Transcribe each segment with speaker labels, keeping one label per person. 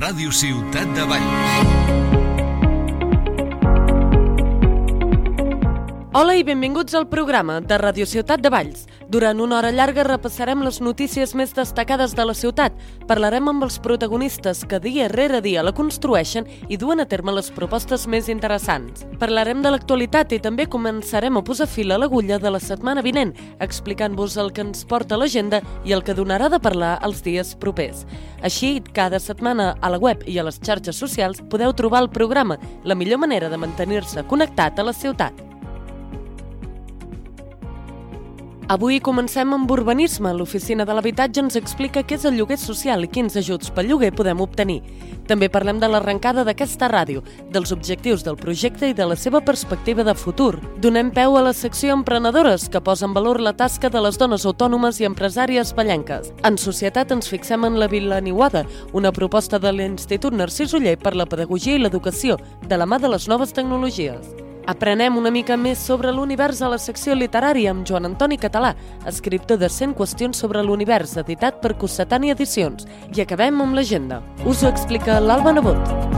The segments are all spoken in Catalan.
Speaker 1: Ràdio Ciutat de Valls.
Speaker 2: Hola i benvinguts al programa de Ràdio Ciutat de Valls. Durant una hora llarga repassarem les notícies més destacades de la ciutat. Parlarem amb els protagonistes que dia rere dia la construeixen i duen a terme les propostes més interessants. Parlarem de l'actualitat i també començarem a posar fil a l'agulla de la setmana vinent, explicant-vos el que ens porta l'agenda i el que donarà de parlar els dies propers. Així, cada setmana a la web i a les xarxes socials podeu trobar el programa, la millor manera de mantenir-se connectat a la ciutat. Avui comencem amb urbanisme. L'Oficina de l'Habitatge ens explica què és el lloguer social i quins ajuts pel lloguer podem obtenir. També parlem de l'arrencada d'aquesta ràdio, dels objectius del projecte i de la seva perspectiva de futur. Donem peu a la secció Emprenedores, que posa en valor la tasca de les dones autònomes i empresàries vallenques. En societat ens fixem en la Vila Niuada, una proposta de l'Institut Narcís Oller per la pedagogia i l'educació, de la mà de les noves tecnologies. Aprenem una mica més sobre l'univers a la secció literària amb Joan Antoni Català, escriptor de 100 qüestions sobre l'univers, editat per Cossetani Edicions. I acabem amb l'agenda. Us ho explica l'Alba Nebot.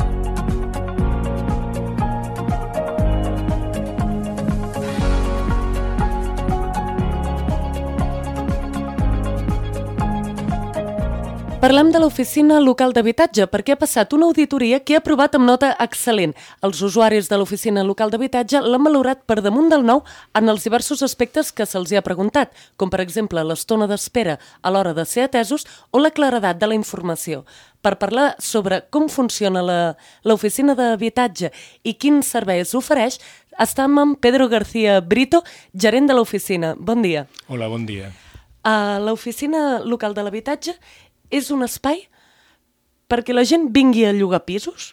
Speaker 2: Parlem de l'Oficina Local d'Habitatge perquè ha passat una auditoria que ha aprovat amb nota excel·lent. Els usuaris de l'Oficina Local d'Habitatge l'han valorat per damunt del 9 en els diversos aspectes que se'ls ha preguntat, com per exemple l'estona d'espera a l'hora de ser atesos o la claredat de la informació. Per parlar sobre com funciona l'Oficina d'Habitatge i quins serveis ofereix, estem amb Pedro García Brito, gerent de l'oficina. Bon dia.
Speaker 3: Hola, bon dia.
Speaker 2: L'Oficina Local de l'Habitatge és un espai perquè la gent vingui a llogar pisos?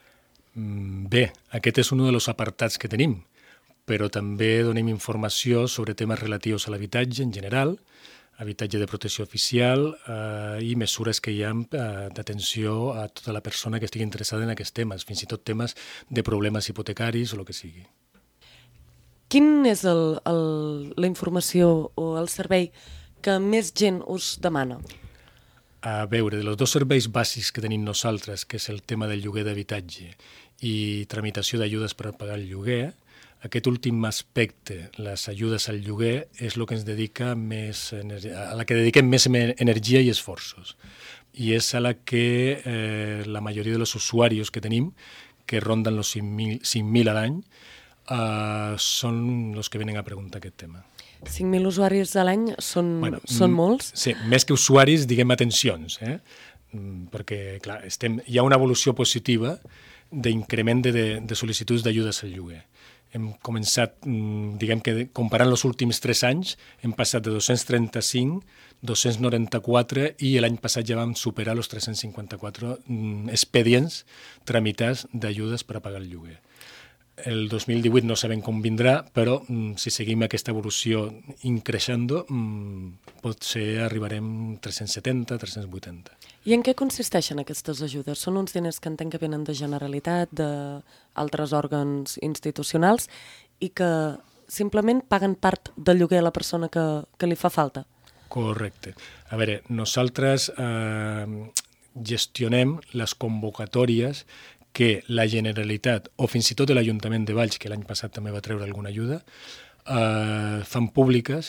Speaker 3: Bé, aquest és un dels apartats que tenim, però també donem informació sobre temes relatius a l'habitatge en general, habitatge de protecció oficial i mesures que hi ha d'atenció a tota la persona que estigui interessada en aquests temes, fins i tot temes de problemes hipotecaris o el que sigui.
Speaker 2: Quin és la informació o el servei que més gent us demana?
Speaker 3: A veure, dels dos serveis bàsics que tenim nosaltres, que és el tema del lloguer d'habitatge i tramitació d'ajudes per pagar el lloguer, aquest últim aspecte, les ajudes al lloguer, és el que ens dedica a la que dediquem més energia i esforços. I és a la que la majoria dels usuaris que tenim, que ronden els 5.000 a l'any, són els que venen a preguntar aquest tema.
Speaker 2: 5.000 usuaris a l'any són molts?
Speaker 3: Sí, més que usuaris, diguem atencions, perquè clar, hi ha una evolució positiva d'increment de sol·licituds d'ajudes al lloguer. Hem començat, diguem que comparant els últims 3 anys, hem passat de 235, 294 i l'any passat ja vam superar els 354 expedients tramitats d'ajudes per a pagar el lloguer. El 2018 no sabem com vindrà, però si seguim aquesta evolució increixent, potser arribarem 370, 380.
Speaker 2: I en què consisteixen aquestes ajudes? Són uns diners que entenc que venen de Generalitat, d'altres òrgans institucionals i que simplement paguen part del lloguer a la persona que li fa falta?
Speaker 3: Correcte. A veure, nosaltres gestionem les convocatòries que la Generalitat, o fins i tot l'Ajuntament de Valls, que l'any passat també va treure alguna ajuda, fan públiques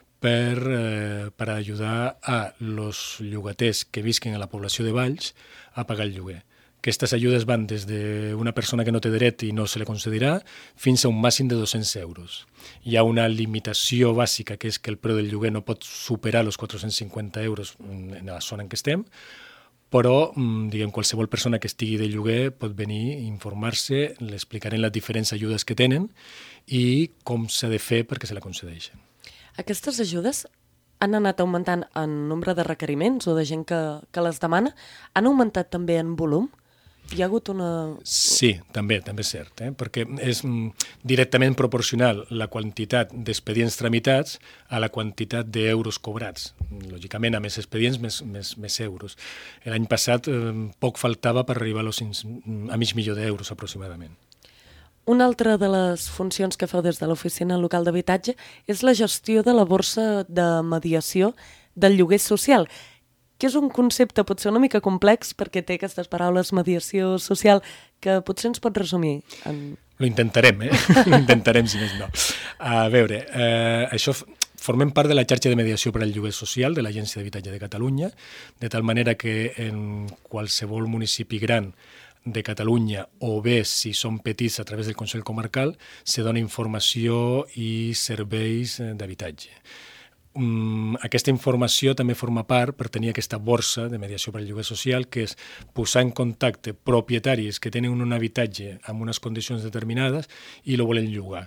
Speaker 3: per ajudar a los llogaters que visquen a la població de Valls a pagar el lloguer. Aquestes ajudes van des d'una persona que no té dret i no se li concedirà fins a un màxim de 200 euros. Hi ha una limitació bàsica, que és que el preu del lloguer no pot superar els 450 euros en la zona en què estem, però diguem, qualsevol persona que estigui de lloguer pot venir i informar-se, li explicarem les diferents ajudes que tenen i com s'ha de fer perquè se la concedeixen.
Speaker 2: Aquestes ajudes han anat augmentant en nombre de requeriments o de gent que les demana? Han augmentat també en volum? Hi ha hagut una...
Speaker 3: Sí, també és cert, perquè és directament proporcional la quantitat d'expedients tramitats a la quantitat d'euros cobrats. Lògicament, a més expedients, més euros. L'any passat poc faltava per arribar a mig milió d'euros aproximadament.
Speaker 2: Una altra de les funcions que feu des de l'Oficina Local d'Habitatge és la gestió de la borsa de mediació del lloguer social. que és un concepte potser una mica complex perquè té aquestes paraules mediació social que potser ens pot resumir en...
Speaker 3: Lo intentarem, Lo intentarem, si més no. A veure, això formem part de la xarxa de mediació per al lloguer social de l'Agència d'Habitatge de Catalunya, de tal manera que en qualsevol municipi gran de Catalunya, o bé si són petits a través del Consell Comarcal, se dona informació i serveis d'habitatge. Aquesta informació també forma part per tenir aquesta borsa de mediació per al lloguer social, que és posar en contacte propietaris que tenen un habitatge amb unes condicions determinades i lo volen llogar.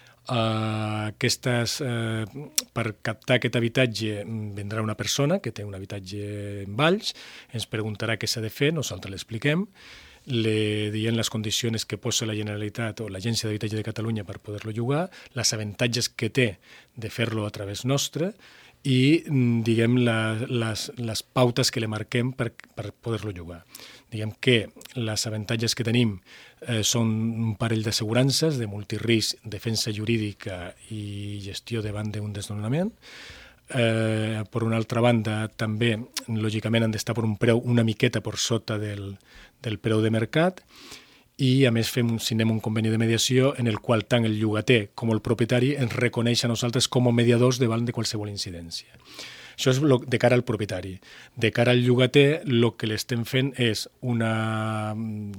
Speaker 3: Per captar aquest habitatge vendrà una persona que té un habitatge en Valls, ens preguntarà què s'ha de fer, nosaltres l'expliquem, le diem les condicions que posa la Generalitat o l'Agència d'Habitatge de Catalunya per poder-lo llogar, les avantatges que té de fer-lo a través nostre i, diguem, les pautes que li marquem per poder-lo llogar. Diguem que les avantatges que tenim són un parell d'assegurances de multirisc, defensa jurídica i gestió davant d'un desnonament. Per una altra banda, també, lògicament, han d'estar per un preu una miqueta per sota del preu de mercat i, a més, signem un conveni de mediació en el qual tant el llogater com el propietari ens reconeix a nosaltres com a mediadors davant de qualsevol incidència. Això és de cara al propietari. De cara al llogater, el que l'estem fent és una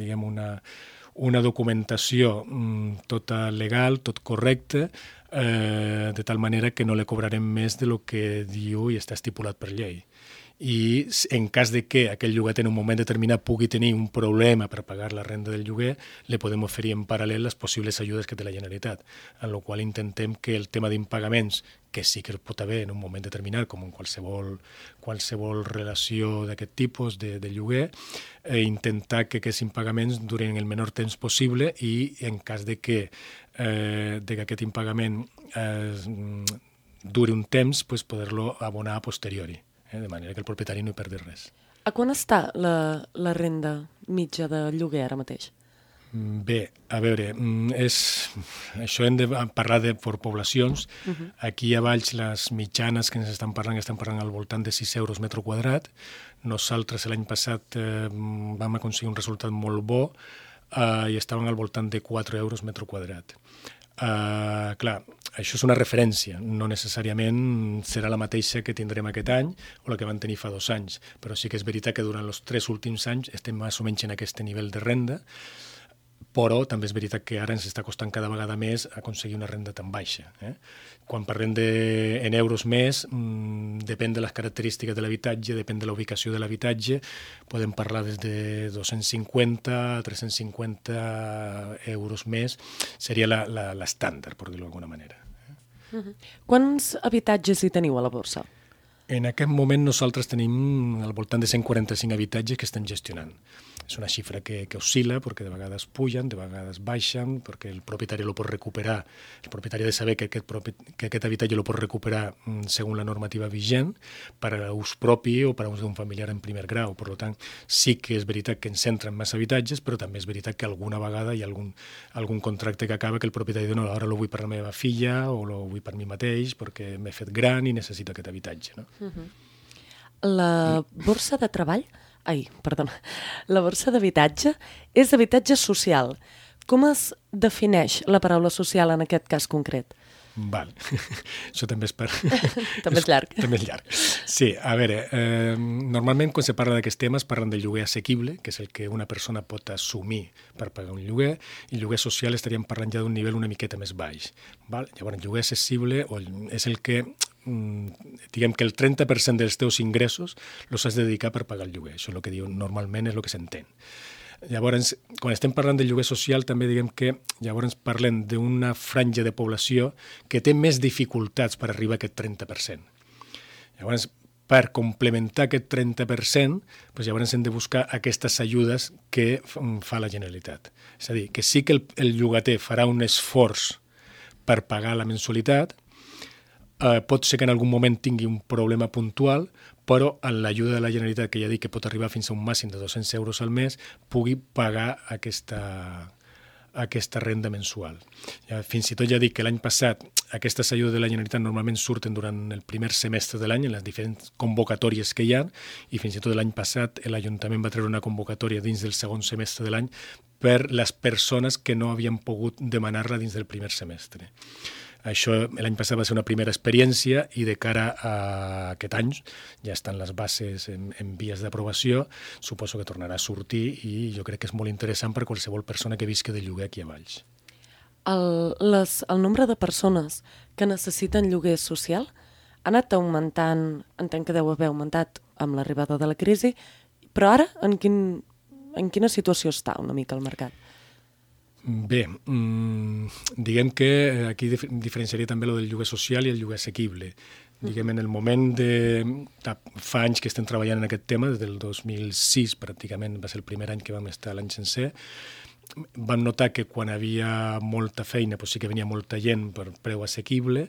Speaker 3: documentació tota legal, tot correcte, de tal manera que no le cobrarem més de lo que diu i està estipulat per llei. I en cas de que aquell llogater en un moment determinat pugui tenir un problema per pagar la renda del lloguer, li podem oferir en paral·lel les possibles ajudes que té la Generalitat, en la qual intentem que el tema d'impagaments, que sí que pot haver en un moment determinat, com en qualsevol relació d'aquest tipus de lloguer, intentar que aquests impagaments durin el menor temps possible i en cas de que aquest impagament duri un temps, poder-lo abonar a posteriori, de manera que el propietari no hi perdi res.
Speaker 2: A quan està la renda mitja de lloguer ara mateix?
Speaker 3: Bé, a veure, això hem de parlar per poblacions. Aquí a Valls les mitjanes que ens estan parlant al voltant de 6 euros metre quadrat. Nosaltres l'any passat vam aconseguir un resultat molt bo i estaven al voltant de 4 euros metre quadrat. Clar, això és una referència, no necessàriament serà la mateixa que tindrem aquest any o la que van tenir fa 2 anys, però sí que és veritat que durant els 3 últims anys estem més o menys en aquest nivell de renda, però també és veritat que ara ens està costant cada vegada més aconseguir una renda tan baixa. Quan parlem en euros més, depèn de les característiques de l'habitatge, depèn de la ubicació de l'habitatge, podem parlar des de 250 a 350 euros més, seria l'estàndard, per dir-ho d'alguna manera.
Speaker 2: Quants habitatges hi teniu a la borsa?
Speaker 3: En aquest moment nosaltres tenim al voltant de 145 habitatges que estem gestionant. És una xifra que oscil·la perquè de vegades pugen, de vegades baixen, perquè el propietari lo pot recuperar. El propietari ha de saber que aquest habitatge lo pot recuperar segons la normativa vigent per a ús propi o per a ús d'un familiar en primer grau. Per tant, sí que és veritat que ens centren més habitatges, però també és veritat que alguna vegada hi ha algun contracte que acaba que el propietari diu no, ara lo vull per la meva filla o lo vull per mi mateix perquè m'he fet gran i necessito aquest habitatge. No?
Speaker 2: La borsa de treball... la borsa d'habitatge és habitatge social. Com es defineix la paraula social en aquest cas concret?
Speaker 3: Val, això també és
Speaker 2: També és llarg.
Speaker 3: També és llarg. Sí, a veure, normalment quan se parla d'aquests temes parlen del lloguer assequible, que és el que una persona pot assumir per pagar un lloguer, i lloguer social estaríem parlant ja d'un nivell una miqueta més baix. Val? Llavors, el lloguer accessible és el que diguem que el 30% dels teus ingressos els has de dedicar per pagar el lloguer. Això és el que diu normalment, és el que s'entén. Llavors, quan estem parlant del lloguer social, també diguem que llavors parlem d'una franja de població que té més dificultats per arribar a aquest 30%. Llavors, per complementar aquest 30%, doncs llavors hem de buscar aquestes ajudes que fa la Generalitat. És a dir, que sí que el llogater farà un esforç per pagar la mensualitat, pot ser que en algun moment tingui un problema puntual, però amb l'ajuda de la Generalitat, que ja dic que pot arribar fins a un màxim de 200 euros al mes, pugui pagar aquesta aquesta renda mensual. Fins i tot ja dic que l'any passat aquestes ajudes de la Generalitat normalment surten durant el primer semestre de l'any en les diferents convocatòries que hi ha, i fins i tot l'any passat l'Ajuntament va treure una convocatòria dins del segon semestre de l'any per les persones que no havien pogut demanar-la dins del primer semestre. Això l'any passat va ser una primera experiència i de cara a aquest any ja estan les bases en vies d'aprovació, suposo que tornarà a sortir i jo crec que és molt interessant per qualsevol persona que visqui de lloguer aquí a Valls.
Speaker 2: El nombre de persones que necessiten lloguer social ha anat augmentant, entenc que deu haver augmentat amb l'arribada de la crisi, però ara en quina situació està una mica el mercat?
Speaker 3: Bé, diguem que aquí diferenciaria també el del lloguer social i el lloguer assequible. Diguem, en el moment fa anys que estem treballant en aquest tema, des del 2006 pràcticament va ser el primer any que vam estar l'any sencer, vam notar que quan havia molta feina sí que venia molta gent per preu assequible,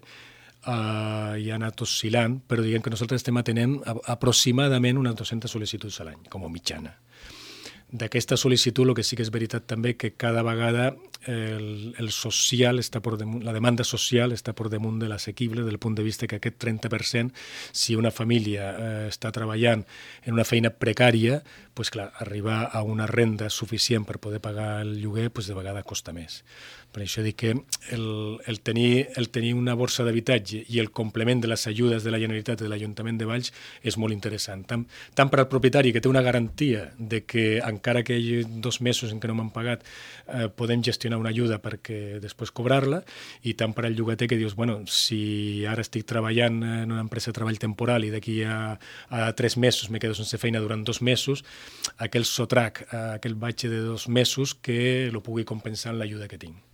Speaker 3: i ha anat oscil·lant, però diguem que nosaltres estem atenent aproximadament unes 200 sol·licituds a l'any, com a mitjana. D'aquesta sol·licitud, el que sí que és veritat també que cada vegada el social està per damunt, la demanda social està per damunt de l'assequible, del punt de vista que aquest 30%, si una família està treballant en una feina precària, doncs clar, arribar a una renda suficient per poder pagar el lloguer de vegades costa més. Per això dic que el tenir una borsa d'habitatge i el complement de les ajudes de la Generalitat i de l'Ajuntament de Valls és molt interessant. Tant per al propietari, que té una garantia de que encara que hi hagi 2 mesos en què no m'han pagat, podem gestionar una ajuda perquè després cobrar-la, i tant per al llogater que dius, bueno, si ara estic treballant en una empresa de treball temporal i d'aquí a 3 mesos me quedo sense feina durant 2 mesos, aquell sotrac, aquell batge de 2 mesos que lo pugui compensar en l'ajuda que tinc.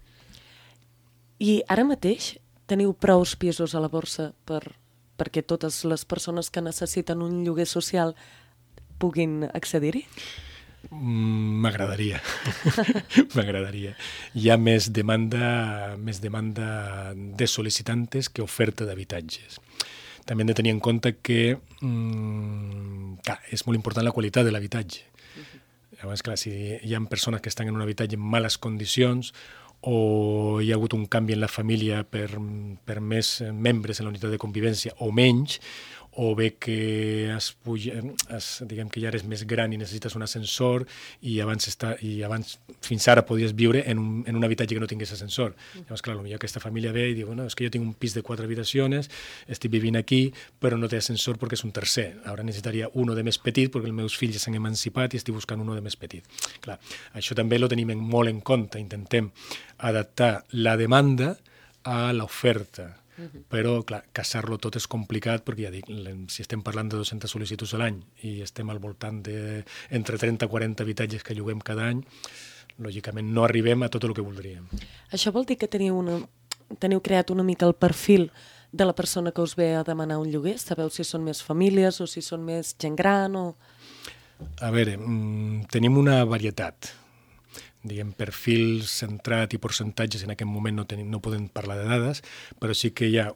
Speaker 2: I ara mateix teniu prous pisos a la borsa perquè totes les persones que necessiten un lloguer social puguin accedir-hi?
Speaker 3: M'agradaria. M'agradaria. Hi ha més demanda de sol·licitantes que oferta d'habitatges. També hem de tenir en compte que és molt important la qualitat de l'habitatge. Llavors, clar, si hi ha persones que estan en un habitatge en males condicions o hi ha hagut un canvi en la família per més membres en la unitat de convivència o menys, o bé que diguem que ja eres més gran i necessites un ascensor i abans fins ara podies viure en un habitatge que no tingués ascensor. Llavors, clar, potser aquesta família ve i diu, no, és que jo tinc un pis de 4 habitacions, estic vivint aquí, però no té ascensor perquè és un tercer. Ara necessitaria uno de més petit perquè els meus fills ja s'han emancipat i estic buscant uno de més petit. Clar, això també ho tenim molt en compte. Intentem adaptar la demanda a l'oferta. Però, clar, casar-lo tot és complicat perquè, ja dic, si estem parlant de 200 sol·licituds a l'any i estem al voltant d'entre 30 i 40 habitatges que lloguem cada any, lògicament no arribem a tot el que voldríem.
Speaker 2: Això vol dir que teniu creat una mica el perfil de la persona que us ve a demanar un lloguer? Sabeu si són més famílies o si són més gent gran?
Speaker 3: A veure, tenim una varietat. Diguem, perfil centrat i percentatges en aquest moment no podem parlar de dades, però sí que hi ha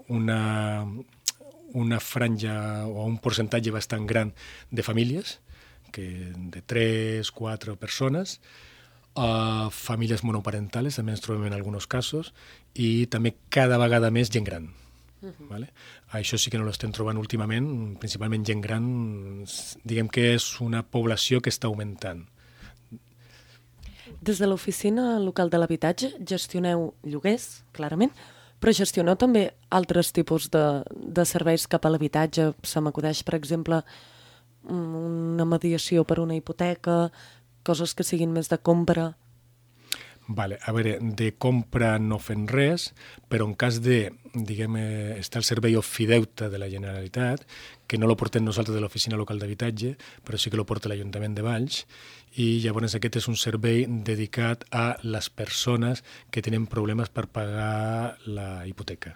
Speaker 3: una franja o un percentatge bastant gran de famílies, de 3-4 persones, famílies monoparentales, també ens trobem en alguns casos, i també cada vegada més gent gran. Vale? Això sí que no l'estem trobant últimament, principalment gent gran, diguem que és una població que està augmentant.
Speaker 2: Des de l'Oficina Local de l'Habitatge gestioneu lloguers, clarament, però gestioneu també altres tipus de serveis cap a l'habitatge. Se m'acudeix, per exemple, una mediació per una hipoteca, coses que siguin més de compra.
Speaker 3: Vale, a veure, de compra no fem res, però en cas de, diguem, està el servei ofideute de la Generalitat, que no lo portem nosaltres de l'Oficina Local d'Habitatge, però sí que lo porta l'Ajuntament de Valls, i llavors aquest és un servei dedicat a les persones que tenen problemes per pagar la hipoteca.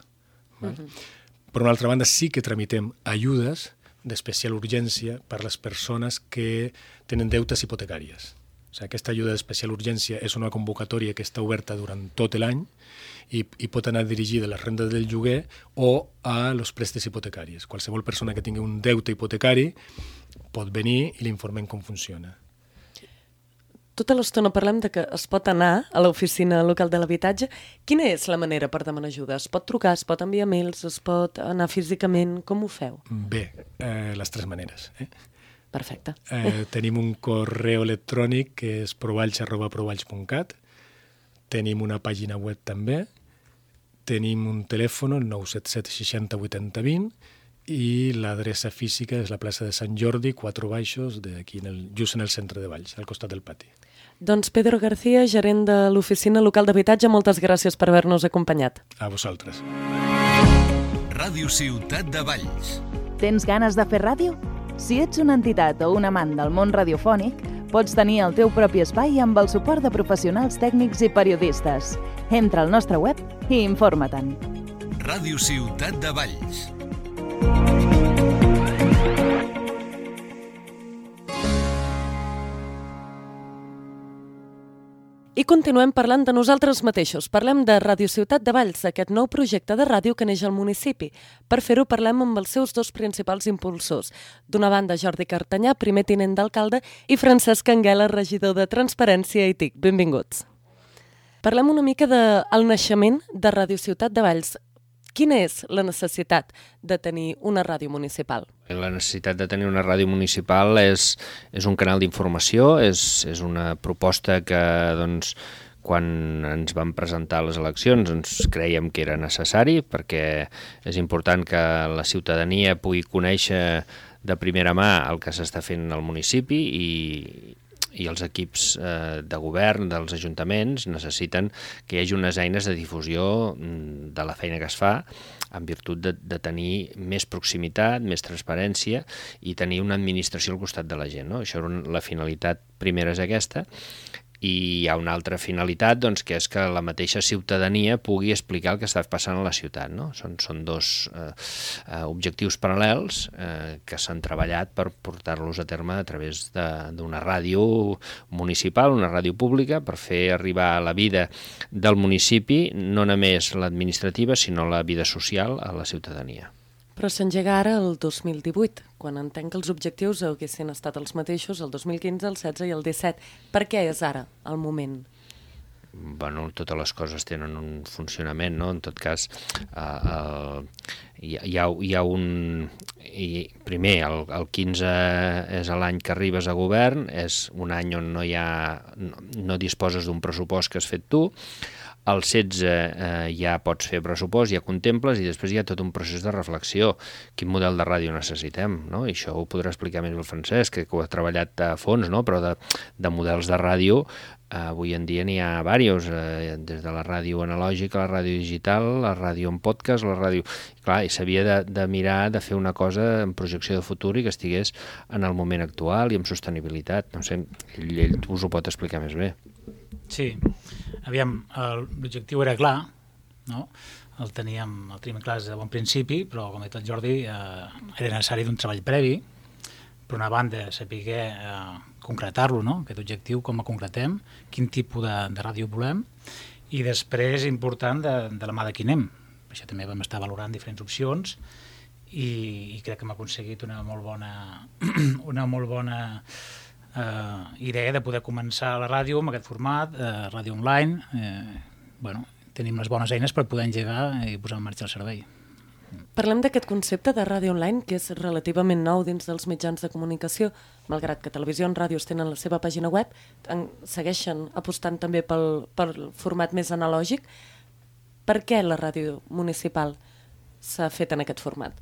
Speaker 3: Per una altra banda, sí que tramitem ajudes d'especial urgència per a les persones que tenen deutes hipotecàries. O sigui, aquesta ajuda d'especial urgència és una convocatòria que està oberta durant tot l'any i pot anar dirigida a les rendes del lloguer o a los préstecs hipotecaris. Qualsevol persona que tingui un deute hipotecari pot venir i l'informem com funciona.
Speaker 2: Tota l'estona parlem de que es pot anar a l'oficina local de l'habitatge. Quina és la manera per demanar ajuda? Es pot trucar, es pot enviar mails, es pot anar físicament? Com ho feu?
Speaker 3: Bé, les tres maneres.
Speaker 2: Perfecte.
Speaker 3: Tenim un correu electrònic que és provalls@provalls.cat. Tenim una pàgina web també. Tenim un telèfon, el 977 60 80 20, i l'adreça física és la plaça de Sant Jordi, 4 baixos, aquí just en el centre de Valls, al costat del pati.
Speaker 2: Doncs Pedro García, gerent de l'Oficina Local d'Habitatge, moltes gràcies per haver-nos acompanyat.
Speaker 3: A vosaltres.
Speaker 1: Ràdio Ciutat de Valls.
Speaker 4: Tens ganes de fer ràdio? Si ets una entitat o un amant del món radiofònic, pots tenir el teu propi espai amb el suport de professionals tècnics i periodistes. Entra al nostre web i informa-te'n.
Speaker 1: Ràdio Ciutat de Valls.
Speaker 2: I continuem parlant de nosaltres mateixos. Parlem de Ràdio Ciutat de Valls, aquest nou projecte de ràdio que neix al municipi. Per fer-ho parlem amb els seus dos principals impulsors. D'una banda, Jordi Cartanyà, primer tinent d'alcalde, i Francesc Anguela, regidor de Transparència i TIC. Benvinguts. Parlem una mica del naixement de Ràdio Ciutat de Valls. Quina és la necessitat de tenir una ràdio municipal?
Speaker 5: La necessitat de tenir una ràdio municipal és un canal d'informació, és una proposta que, doncs, quan ens van presentar les eleccions ens creiem que era necessari, perquè és important que la ciutadania pugui conèixer de primera mà el que s'està fent al municipi i els equips de govern dels ajuntaments necessiten que hi hagi unes eines de difusió de la feina que es fa en virtut de tenir més proximitat, més transparència i tenir una administració al costat de la gent, no? Això, la finalitat primera és aquesta. I hi ha una altra finalitat, doncs, que és que la mateixa ciutadania pugui explicar el que està passant a la ciutat, no? Són dos objectius paral·lels que s'han treballat per portar-los a terme a través d'una ràdio municipal, una ràdio pública, per fer arribar a la vida del municipi, no només l'administrativa, sinó la vida social a la ciutadania.
Speaker 2: Però s'engega ara el 2018, quan entenc que els objectius haguessin estat els mateixos el 2015, el 16 i el 17. Per què és ara el moment?
Speaker 5: Bueno, totes les coses tenen un funcionament, no? En tot cas, hi ha un... Primer, el 15 és l'any que arribes a govern, és un any on no disposes d'un pressupost que has fet tu. Al 16 ja pots fer pressupost, ja contemples, i després hi ha tot un procés de reflexió. Quin model de ràdio necessitem, no? I això ho podrà explicar més el Francesc, que ho ha treballat a fons, no? Però de models de ràdio, avui en dia n'hi ha diversos, des de la ràdio analògica, la ràdio digital, la ràdio en podcast, la ràdio... Clar, i s'havia de mirar de fer una cosa en projecció de futur i que estigués en el moment actual i amb sostenibilitat. No sé, ell us ho pot explicar més bé.
Speaker 6: Sí, aviam, l'objectiu era clar, no? El teníem clar des de bon principi, però com ha dit el Jordi, era necessari d'un treball previ, per una banda saber concretar-lo, no? Aquest objectiu, com el concretem, quin tipus de ràdio volem, i després important de la mà de qui anem. Això també vam estar valorant diferents opcions i crec que hem aconseguit una molt bona idea de poder començar la ràdio amb aquest format, ràdio online. Tenim les bones eines per poder engegar i posar en marxa el servei.
Speaker 2: Parlem d'aquest concepte de ràdio online, que és relativament nou dins dels mitjans de comunicació, malgrat que televisió i ràdios tenen la seva pàgina web, segueixen apostant també pel format més analògic. Per què la ràdio municipal s'ha fet en aquest format?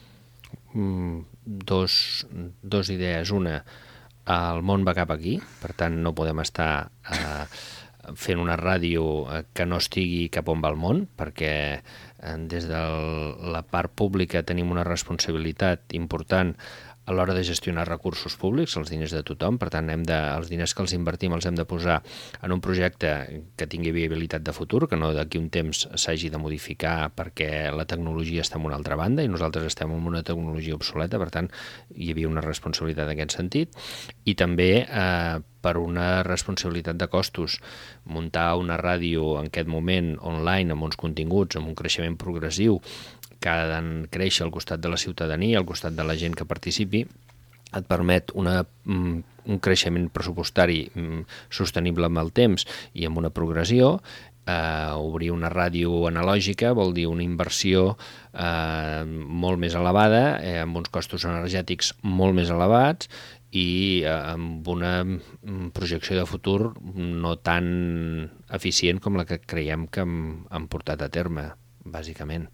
Speaker 5: Dos idees. Una, el món va cap aquí, per tant no podem estar fent una ràdio que no estigui cap on va el món, perquè des de la part pública tenim una responsabilitat important a l'hora de gestionar recursos públics, els diners de tothom, per tant els diners que els invertim els hem de posar en un projecte que tingui viabilitat de futur, que no d'aquí un temps s'hagi de modificar perquè la tecnologia està en una altra banda i nosaltres estem en una tecnologia obsoleta, per tant hi havia una responsabilitat en aquest sentit, i també per una responsabilitat de costos. Muntar una ràdio en aquest moment online amb uns continguts, amb un creixement progressiu, que ha de créixer al costat de la ciutadania, al costat de la gent que participi, et permet un creixement pressupostari sostenible amb el temps i amb una progressió. Obrir una ràdio analògica vol dir una inversió molt més elevada, amb uns costos energètics molt més elevats i amb una projecció de futur no tan eficient com la que creiem que hem portat a terme, bàsicament.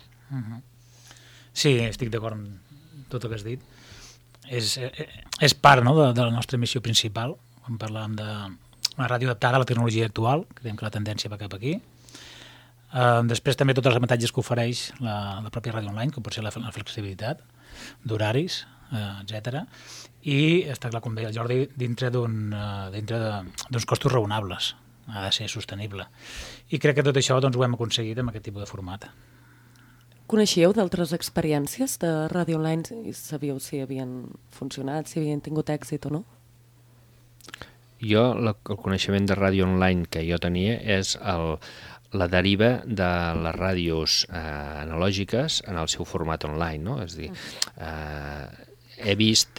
Speaker 6: Sí, estic d'acord amb tot el que has dit. És part, no, de la nostra missió principal, quan parlàvem d'una ràdio adaptada a la tecnologia actual, creiem que la tendència va cap aquí. Després també tots els avantatges que ofereix la pròpia ràdio online, com pot ser la flexibilitat d'horaris, etc. I està clar, com deia el Jordi, dintre d'uns costos raonables. Ha de ser sostenible. I crec que tot això doncs, ho hem aconseguit amb aquest tipus de format.
Speaker 2: Coneixíeu d'altres experiències de ràdio online i sabíeu si havien funcionat, si havien tingut èxit o no?
Speaker 5: Jo, el coneixement de ràdio online que jo tenia és la deriva de les ràdios analògiques en el seu format online, no? És a dir, he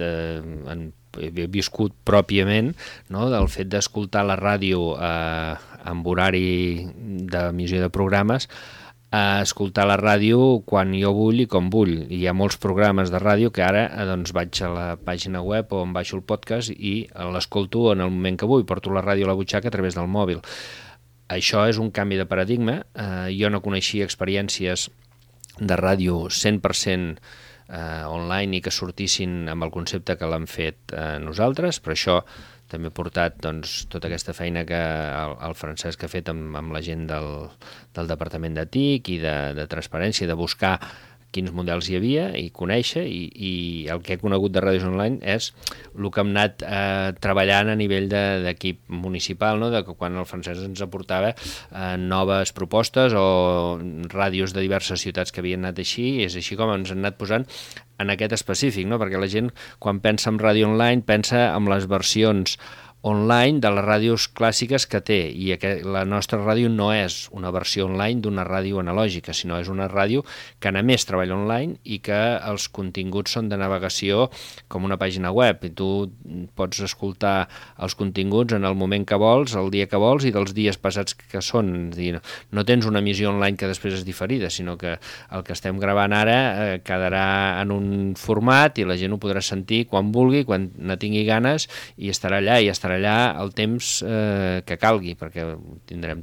Speaker 5: viscut pròpiament, no, del fet d'escoltar la ràdio amb horari d'emissió de programes, a escoltar la ràdio quan jo vull i com vull. Hi ha molts programes de ràdio que ara doncs, vaig a la pàgina web o em baixo el podcast i l'escolto en el moment que vull, porto la ràdio a la butxaca a través del mòbil. Això és un canvi de paradigma. Jo no coneixia experiències de ràdio 100% online i que sortissin amb el concepte que l'han fet nosaltres, però això també he portat doncs, tota aquesta feina que el Francesc ha fet amb la gent del Departament de TIC i de transparència, de buscar quins models hi havia i conèixer, i el que he conegut de ràdios online és el que hem anat treballant a nivell d'equip municipal, no? De que quan el Francesc ens aportava noves propostes o ràdios de diverses ciutats que havien anat així, és així com ens han anat posant en aquest específic, no? Perquè la gent quan pensa en ràdio online pensa en les versions online de les ràdios clàssiques que té, i la nostra ràdio no és una versió online d'una ràdio analògica, sinó és una ràdio que a més treballa online i que els continguts són de navegació com una pàgina web, i tu pots escoltar els continguts en el moment que vols, el dia que vols i dels dies passats que són. És dir, no tens una emissió online que després és diferida, sinó que el que estem gravant ara quedarà en un format i la gent ho podrà sentir quan vulgui, quan ne tingui ganes, i estarà allà, i estarà allà el temps que calgui, perquè tindrem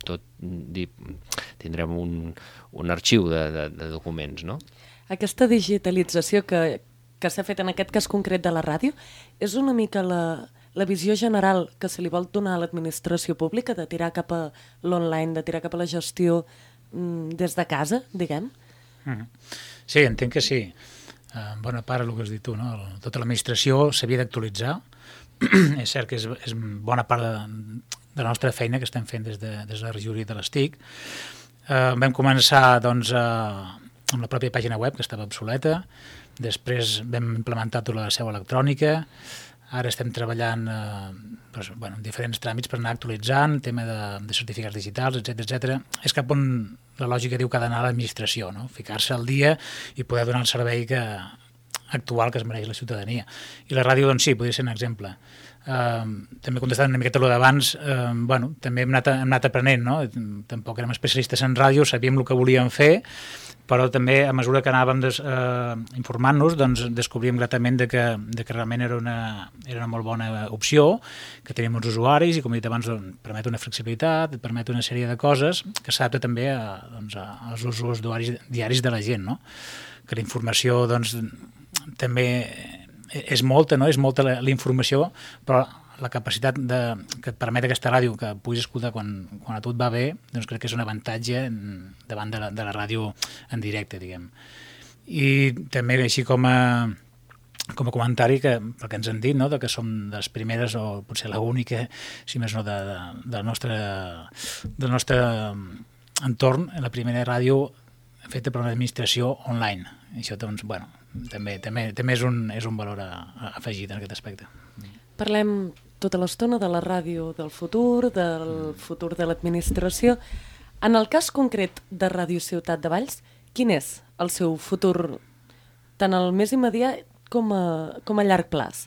Speaker 5: un arxiu de documents, no?
Speaker 2: Aquesta digitalització que s'ha fet en aquest cas concret de la ràdio és una mica la visió general que se li vol donar a l'administració pública, de tirar cap a l'online, de tirar cap a la gestió des de casa, diguem?
Speaker 6: Sí, entenc que sí. En bona part el que has dit tu, no? Tota l'administració s'havia d'actualitzar. És cert que és bona part de la nostra feina que estem fent des de la regidoria de les TIC. Vam començar doncs, amb la pròpia pàgina web, que estava obsoleta. Després vam implementar tota la seu electrònica. Ara estem treballant en diferents tràmits per anar actualitzant, tema de certificats digitals, etc. És cap on la lògica diu que ha d'anar a l'administració, no? Ficar-se al dia i poder donar el servei actual que es mereix la ciutadania. I la ràdio, doncs sí, podria ser un exemple. També contestant una miqueta allò d'abans, també hem anat aprenent, no? Tampoc érem especialistes en ràdio, sabíem el que volíem fer, però també a mesura que anàvem informant-nos, doncs descobríem gratament que realment era una molt bona opció, que teníem uns usuaris i, com he dit abans, permet una flexibilitat, permet una sèrie de coses que s'adapta també als usos diaris de la gent, no? Que la informació, doncs, també és molta, no? És molta la informació, però la capacitat que et permet aquesta ràdio que puguis escoltar quan a tu et va bé, doncs crec que és un avantatge davant de la ràdio en directe, diguem. I també així com a comentari, perquè ens han dit, no?, que som de les primeres, o potser l'única, si més no, del nostre entorn, la primera ràdio feta per una administració online. Això, doncs, també és un valor afegit en aquest aspecte.
Speaker 2: Parlem tota l'estona de la ràdio del futur de l'administració. En el cas concret de Ràdio Ciutat de Valls, quin és el seu futur, tant el més immediat com a llarg plaç?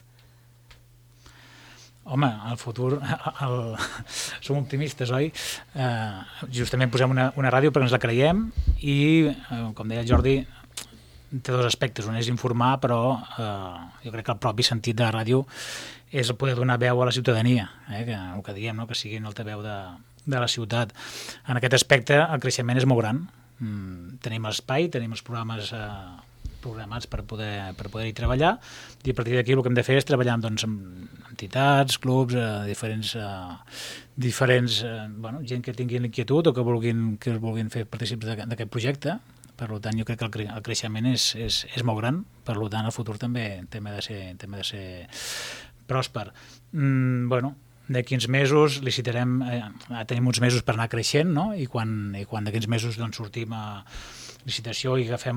Speaker 6: Home, el futur... Som optimistes, oi? Justament posem una ràdio perquè ens la creiem i, com deia Jordi, té dos aspectes. Un és informar, però jo crec que el propi sentit de la ràdio és el poder donar veu a la ciutadania, que el que diem, no? Que siguin el altaveu de la ciutat. En aquest aspecte el creixement és molt gran. Tenim l'espai, tenim els programes programats per poder-hi treballar, i a partir d'aquí el que hem de fer és treballar amb entitats, clubs, diferents gent que tinguin inquietud o que es vulguin fer partícips d'aquest projecte. Per tant, jo crec que el creixement és molt gran, per tant el futur també ha de ser pròsper. D'aquí uns mesos licitarem, tenim uns mesos per anar creixent, no? I quan d'aquí uns mesos sortim a licitació i agafem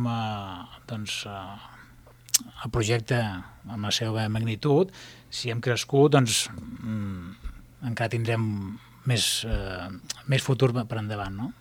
Speaker 6: el projecte amb la seva magnitud, si hem crescut, encara tindrem més futur per endavant, no?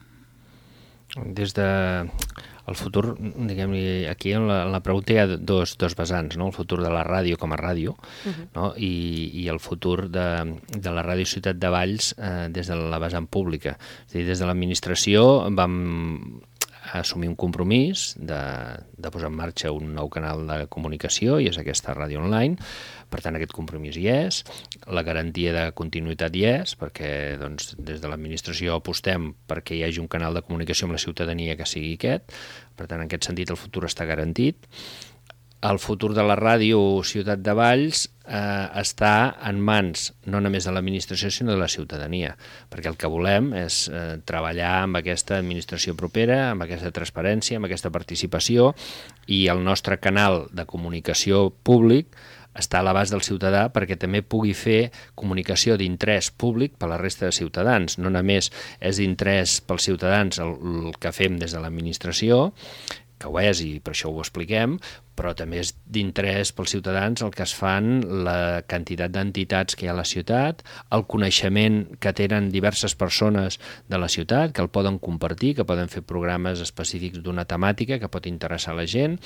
Speaker 5: Des de el futur, diguem-ne, aquí en la pregunta hi ha dos vessants, no? El futur de la ràdio com a ràdio, no? I el futur de la Ràdio Ciutat de Valls des de la vessant pública. És a dir, des de l'administració vam assumir un compromís de posar en marxa un nou canal de comunicació, i és aquesta ràdio online. Per tant, aquest compromís hi és, la garantia de continuïtat hi és, perquè des de l'administració apostem perquè hi hagi un canal de comunicació amb la ciutadania que sigui aquest. Per tant, en aquest sentit, el futur està garantit. El futur de la ràdio Ciutat de Valls està en mans no només de l'administració sinó de la ciutadania, perquè el que volem és treballar amb aquesta administració propera, amb aquesta transparència, amb aquesta participació, i el nostre canal de comunicació públic està a l'abast del ciutadà perquè també pugui fer comunicació d'interès públic per a la resta de ciutadans. No només és d'interès pels ciutadans el que fem des de l'administració, que ho és i per això ho expliquem, però també és d'interès pels ciutadans el que es fan, la quantitat d'entitats que hi ha a la ciutat, el coneixement que tenen diverses persones de la ciutat, que el poden compartir, que poden fer programes específics d'una temàtica que pot interessar a la gent,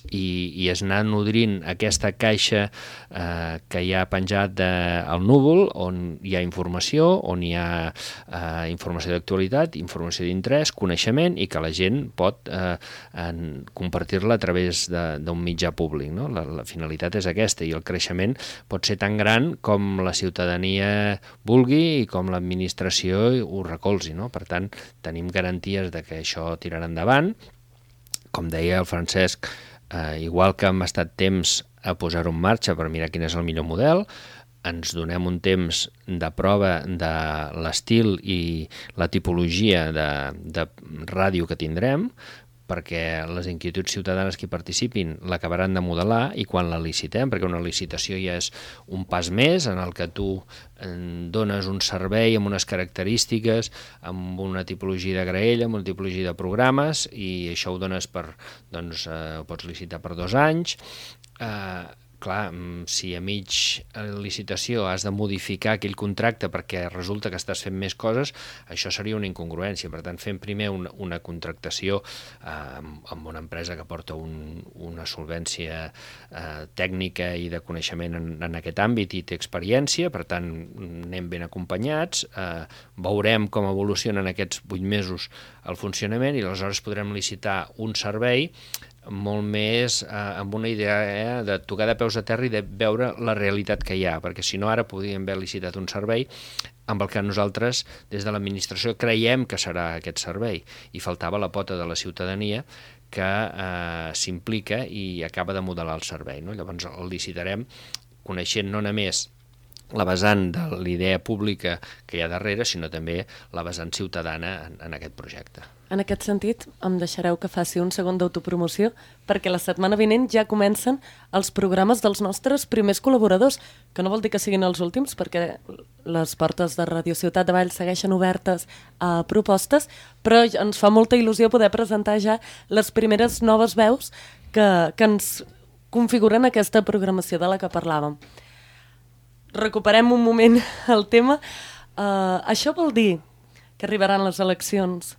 Speaker 5: i és anar nodrint aquesta caixa que hi ha penjat al núvol, on hi ha informació, on hi ha informació d'actualitat, informació d'interès, coneixement, i que la gent pot compartir-la a través d'un mitjà públic, no? La finalitat és aquesta, i el creixement pot ser tan gran com la ciutadania vulgui i com l'administració ho recolzi, no? Per tant, tenim garanties de que això tirarà endavant. Com deia el Francesc, igual que hem estat temps a posar-ho en marxa per mirar quin és el millor model, ens donem un temps de prova de l'estil i la tipologia de ràdio que tindrem, perquè les inquietuds ciutadanes que hi participin l'acabaran de modelar, i quan la licitem, perquè una licitació ja és un pas més en el que tu dones un servei amb unes característiques, amb una tipologia de graella, amb una tipologia de programes, i això ho dones ho pots licitar per 2 anys. Clar, si a mig licitació has de modificar aquell contracte perquè resulta que estàs fent més coses, això seria una incongruència. Per tant, fem primer una contractació amb una empresa que porta una solvència tècnica i de coneixement en aquest àmbit i té experiència, per tant, anem ben acompanyats, veurem com evolucionen aquests 8 mesos el funcionament, i aleshores podrem licitar un servei molt més amb una idea de tocar de peus a terra i de veure la realitat que hi ha, perquè si no ara podríem haver licitat un servei amb el que nosaltres des de l'administració creiem que serà aquest servei, i faltava la pota de la ciutadania que s'implica i acaba de modelar el servei, no? Llavors el licitarem coneixent no només la vessant de l'idea pública que hi ha darrere, sinó també la vessant ciutadana en aquest projecte.
Speaker 2: En aquest sentit, em deixareu que faci un segon d'autopromoció, perquè la setmana vinent ja comencen els programes dels nostres primers col·laboradors, que no vol dir que siguin els últims, perquè les portes de Ràdio Ciutat de Valls segueixen obertes a propostes, però ens fa molta il·lusió poder presentar ja les primeres noves veus que ens configuren aquesta programació de la que parlàvem. Recuperem un moment el tema. Això vol dir que arribaran les eleccions,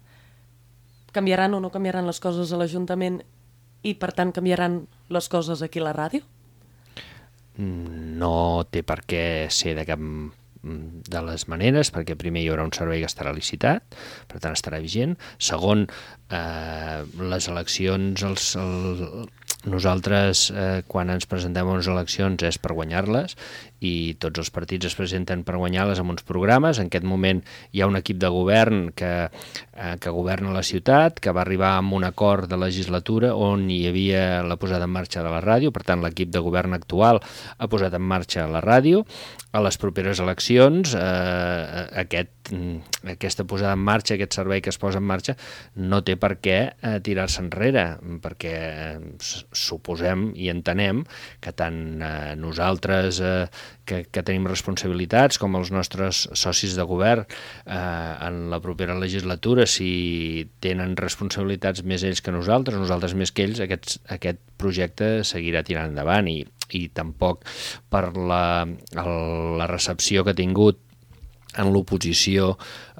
Speaker 2: canviaran o no canviaran les coses a l'Ajuntament i, per tant, canviaran les coses aquí a la ràdio?
Speaker 5: no té per què ser de cap de les maneres, perquè primer hi haurà un servei que estarà licitat, per tant estarà vigent. Segon, les eleccions, nosaltres quan ens presentem a unes eleccions és per guanyar-les, i tots els partits es presenten per guanyar-les amb uns programes. En aquest moment hi ha un equip de govern que governa la ciutat, que va arribar amb un acord de legislatura on hi havia la posada en marxa de la ràdio. Per tant, l'equip de govern actual ha posat en marxa la ràdio. A les properes eleccions aquesta posada en marxa, aquest servei que es posa en marxa, no té per què tirar-se enrere, perquè suposem i entenem que tant nosaltres que tenim responsabilitats com els nostres socis de govern en la propera legislatura, si tenen responsabilitats més ells que nosaltres més que ells, aquest projecte seguirà tirant endavant, i tampoc per la recepció que ha tingut en l'oposició,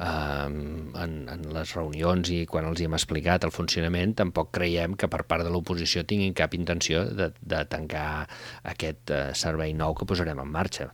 Speaker 5: en les reunions i quan els hi hem explicat el funcionament, tampoc creiem que per part de l'oposició tinguin cap intenció de tancar aquest servei nou que posarem en marxa.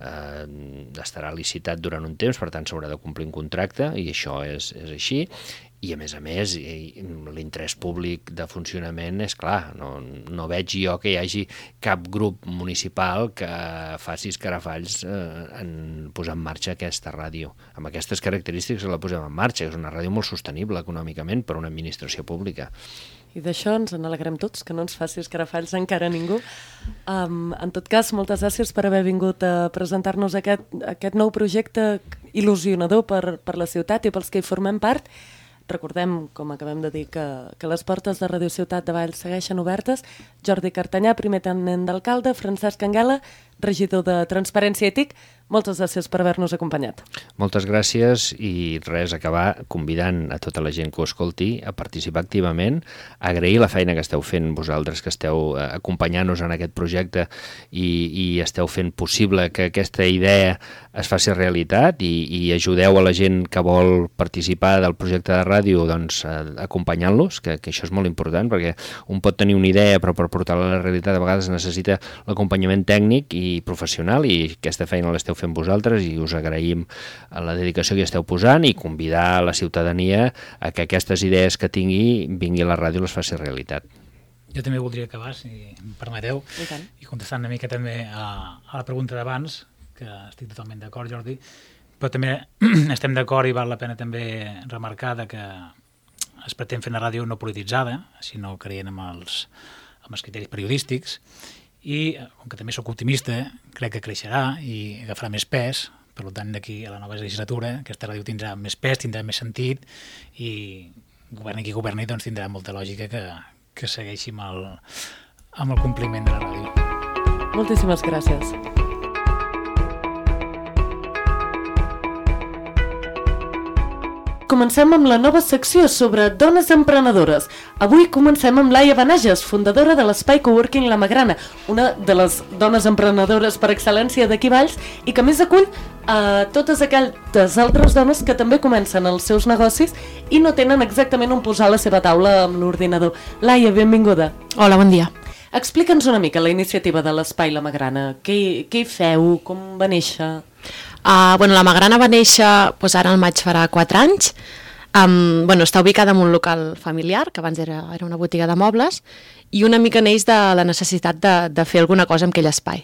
Speaker 5: Estarà licitat durant un temps, per tant s'haurà de complir un contracte, i això és així. I a més, l'interès públic de funcionament és clar. No veig jo que hi hagi cap grup municipal que faci escarafalls en posar en marxa aquesta ràdio. Amb aquestes característiques la posem en marxa, és una ràdio molt sostenible econòmicament per una administració pública.
Speaker 2: I d'això ens en alegrem tots, que no ens faci escarafalls encara ningú. En tot cas, moltes gràcies per haver vingut a presentar-nos aquest nou projecte il·lusionador per la ciutat i pels que hi formem part. Recordem, com acabem de dir, que les portes de Ràdio Ciutat de Valls segueixen obertes. Jordi Cartanyà, primer tenent d'alcalde, Francesc Anguela, regidor de Transparència i TIC, moltes gràcies per haver-nos acompanyat.
Speaker 5: Moltes gràcies, i res, acabar convidant a tota la gent que ho escolti a participar activament, a agrair la feina que esteu fent vosaltres, que esteu acompanyant-nos en aquest projecte i esteu fent possible que aquesta idea es faci realitat, i ajudeu a la gent que vol participar del projecte de ràdio, doncs acompanyant-los, que això és molt important, perquè un pot tenir una idea, però per portar-la a la realitat a vegades necessita l'acompanyament tècnic i professional, i aquesta feina l'esteu fent vosaltres, i us agraïm la dedicació que esteu posant, i convidar la ciutadania a que aquestes idees que vingui a la ràdio i les faci realitat.
Speaker 6: Jo també voldria acabar, si em permeteu, i contestant una mica també a la pregunta d'abans, que estic totalment d'acord, Jordi, però també estem d'acord, i val la pena també remarcar que es pretén fer una ràdio no polititzada, sinó creient amb els criteris periodístics, i com que també sóc optimista, crec que creixerà i agafarà més pes. Per tant, d'aquí a la nova legislatura aquesta ràdio tindrà més pes, tindrà més sentit, i governi qui governi, doncs tindrà molta lògica que segueixi amb el compliment de la ràdio.
Speaker 2: Moltíssimes gràcies. Comencem amb la nova secció sobre dones emprenedores. Avui comencem amb Laia Benages, fundadora de l'Espai Coworking La Magrana, una de les dones emprenedores per excel·lència d'aquí Valls, i que més acull a totes aquelles altres dones que també comencen els seus negocis i no tenen exactament on posar la seva taula amb l'ordinador. Laia, benvinguda.
Speaker 7: Hola, bon dia.
Speaker 2: Explica'ns una mica la iniciativa de l'Espai La Magrana. Què hi feu? Com va néixer?
Speaker 7: La Magrana va néixer, ara al maig farà 4 anys. Està ubicada en un local familiar, que abans era una botiga de mobles, i una mica neix de la necessitat de fer alguna cosa amb aquell espai.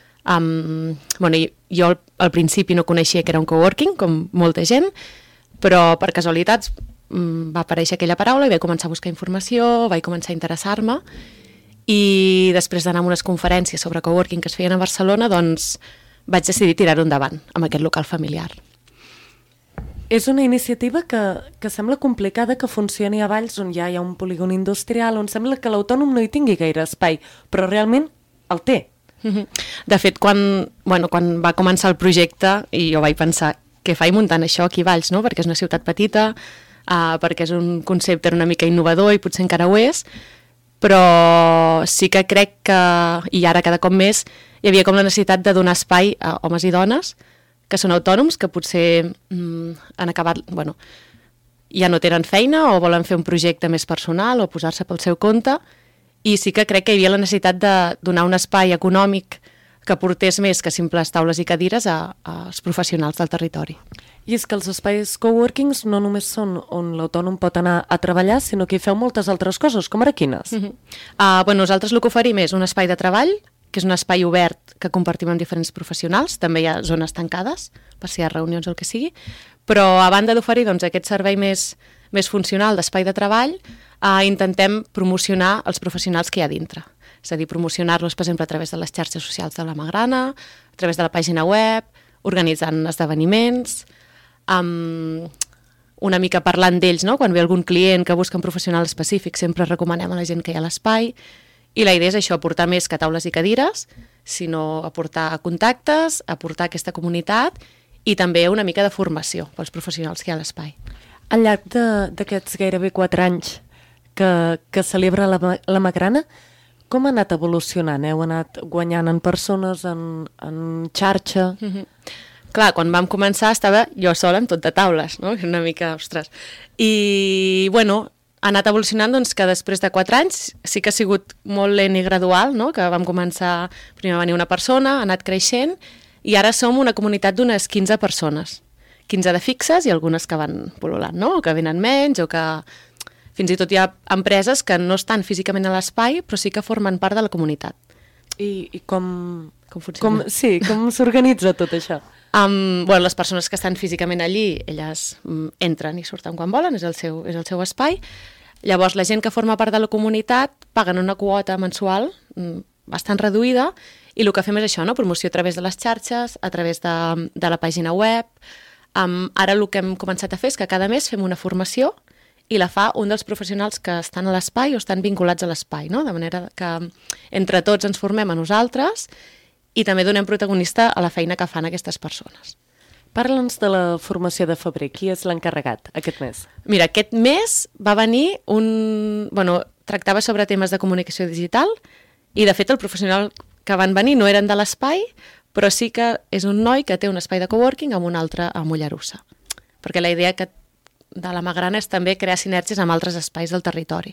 Speaker 7: Jo al principi no coneixia que era un coworking, com molta gent, però per casualitats va aparèixer aquella paraula i vaig començar a buscar informació, vaig començar a interessar-me, i després d'anar a unes conferències sobre coworking que es feien a Barcelona, doncs vaig decidir tirar-ho endavant amb aquest local familiar.
Speaker 2: És una iniciativa que sembla complicada que funcioni a Valls, on ja hi ha un polígon industrial, on sembla que l'autònom no hi tingui gaire espai, però realment el té.
Speaker 7: De fet, quan va començar el projecte, i jo vaig pensar, què faig muntant això aquí a Valls, no? Perquè és una ciutat petita, perquè és un concepte una mica innovador i potser encara ho és, però sí que crec que, i ara cada cop més, hi havia com la necessitat de donar espai a homes i dones que són autònoms, que potser han acabat, ja no tenen feina o volen fer un projecte més personal o posar-se pel seu compte, i sí que crec que hi havia la necessitat de donar un espai econòmic que portés més que simples taules i cadires als professionals del territori.
Speaker 2: I és que els espais coworkings no només són on l'autònom pot anar a treballar, sinó que hi feu moltes altres coses, com ara quines?
Speaker 7: Nosaltres el que oferim és un espai de treball, que és un espai obert que compartim amb diferents professionals, també hi ha zones tancades, per si hi ha reunions o el que sigui, però a banda d'oferir aquest servei més funcional d'espai de treball, intentem promocionar els professionals que hi ha dintre. És a dir, promocionar-los, per exemple, a través de les xarxes socials de la Magrana, a través de la pàgina web, organitzant esdeveniments, una mica parlant d'ells, no? Quan ve algun client que busca un professional específic, sempre recomanem a la gent que hi ha a l'espai, i la idea és això, aportar més que taules i cadires, sinó aportar contactes, aportar aquesta comunitat i també una mica de formació pels professionals que hi ha a l'espai.
Speaker 2: Al llarg d'aquests gairebé 4 anys que celebra la Magrana, com ha anat evolucionant? Heu anat guanyant en persones, en xarxa?
Speaker 7: Clar, quan vam començar estava jo sola amb tot de taules, no? Una mica, ostres. I, bueno, ha anat evolucionant que després de 4 anys sí que ha sigut molt lent i gradual, no? Que vam començar, primer va venir una persona, ha anat creixent, i ara som una comunitat d'unes 15 persones. 15 de fixes i algunes que van pol·lulant, no? O que venen menys, o que fins i tot hi ha empreses que no estan físicament a l'espai, però sí que formen part de la comunitat.
Speaker 2: I com
Speaker 7: funciona?
Speaker 2: Com s'organitza tot això?
Speaker 7: Les persones que estan físicament allí, elles entren i surten quan volen, és el seu espai. Llavors, la gent que forma part de la comunitat paguen una quota mensual bastant reduïda i el que fem és això, no? Promoció a través de les xarxes, a través de la pàgina web. Ara el que hem començat a fer és que cada mes fem una formació i la fa un dels professionals que estan a l'espai o estan vinculats a l'espai, no? De manera que entre tots ens formem a nosaltres i també donem protagonista a la feina que fan aquestes persones.
Speaker 2: Parla'ns de la formació de febrer. Qui és l'encarregat aquest mes?
Speaker 7: Mira, aquest mes va venir tractava sobre temes de comunicació digital i, de fet, el professional que van venir no eren de l'espai, però sí que és un noi que té un espai de coworking amb un altre a Mollerussa. Perquè la idea de la Magrana és també crear sinergies amb altres espais del territori.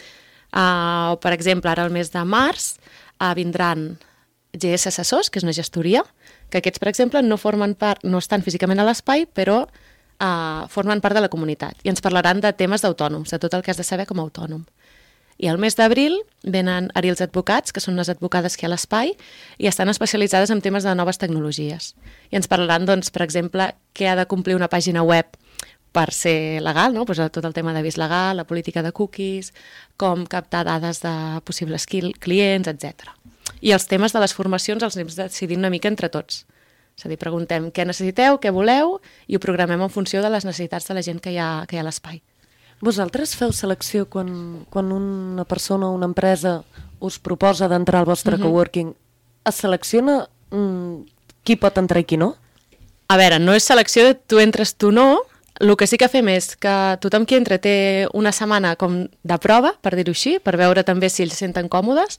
Speaker 7: Per exemple, ara al mes de març vindran GS Assessors, que és una gestoria, que aquests, per exemple, no estan físicament a l'espai, però formen part de la comunitat i ens parlaran de temes d'autònoms, de tot el que has de saber com a autònom. I al mes d'abril venen Arils Advocats, que són unes advocades que hi ha a l'espai i estan especialitzades en temes de noves tecnologies. I ens parlaran, doncs, per exemple, què ha de complir una pàgina web per ser legal, no? Pues tot el tema d'avís legal, la política de cookies, com captar dades de possibles clients, etc. I els temes de les formacions els anem decidint una mica entre tots. És a dir, preguntem què necessiteu, què voleu, i ho programem en funció de les necessitats de la gent que hi ha a l'espai.
Speaker 2: Vosaltres feu selecció quan una persona o una empresa us proposa d'entrar al vostre coworking, es selecciona qui pot entrar i qui no?
Speaker 7: A veure, no és selecció de tu entres, tu no. El que sí que fem és que tothom qui entra té una setmana com de prova, per dir-ho així, per veure també si ells se senten còmodes,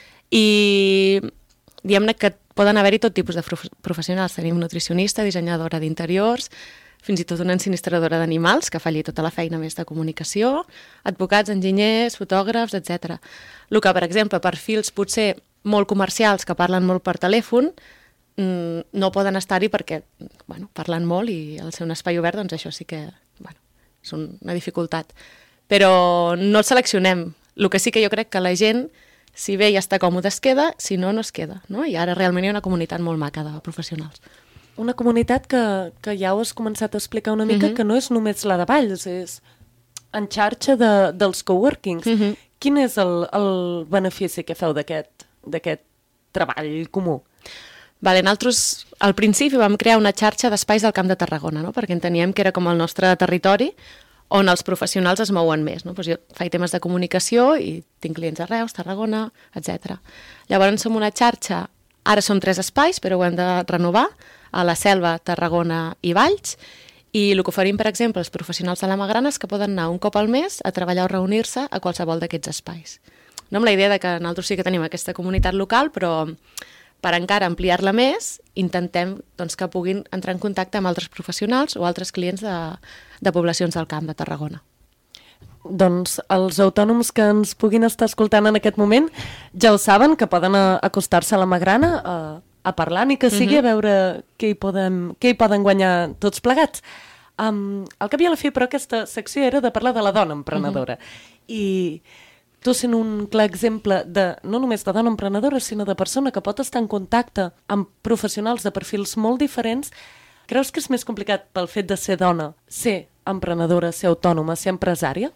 Speaker 7: i diguem-ne que poden haver-hi tot tipus de professionals. Tenim nutricionista, dissenyadora d'interiors, fins i tot una ensinistradora d'animals, que fa allí tota la feina més de comunicació, advocats, enginyers, fotògrafs, etc. El que, per exemple, perfils potser molt comercials que parlen molt per telèfon, no poden estar-hi perquè parlen molt i al ser un espai obert, doncs això sí que és una dificultat. Però no el seleccionem. El que sí que jo crec que la gent, si ve i està còmode, es queda, si no, no es queda. No? I ara realment hi ha una comunitat molt maca de professionals.
Speaker 2: Una comunitat que ja ho has començat a explicar una mica, que no és només la de Valls, és en xarxa dels coworkings. Quin és el benefici que feu d'aquest treball comú?
Speaker 7: Nosaltres al principi vam crear una xarxa d'espais del Camp de Tarragona, no? Perquè enteníem que era com el nostre territori on els professionals es mouen més. No? Jo faig temes de comunicació i tinc clients a Reus, Tarragona, etc. Llavors som una xarxa, ara som 3 espais, però ho hem de renovar, a la Selva, Tarragona i Valls, i el que oferim, per exemple, als professionals de la Magrana és que poden anar un cop al mes a treballar o reunir-se a qualsevol d'aquests espais. No amb la idea de que nosaltres sí que tenim aquesta comunitat local, però per encara ampliar-la més, intentem que puguin entrar en contacte amb altres professionals o altres clients de poblacions del Camp de Tarragona.
Speaker 2: Doncs els autònoms que ens puguin estar escoltant en aquest moment ja ho saben, que poden acostar-se a la Magrana parlar ni que sigui a veure què hi poden guanyar tots plegats. Al cap i a la fi, però, aquesta secció era de parlar de la dona emprenedora. I tu sent un clar exemple de, no només de dona emprenedora, sinó de persona que pot estar en contacte amb professionals de perfils molt diferents, creus que és més complicat pel fet de ser dona, ser emprenedora, ser autònoma, ser empresària?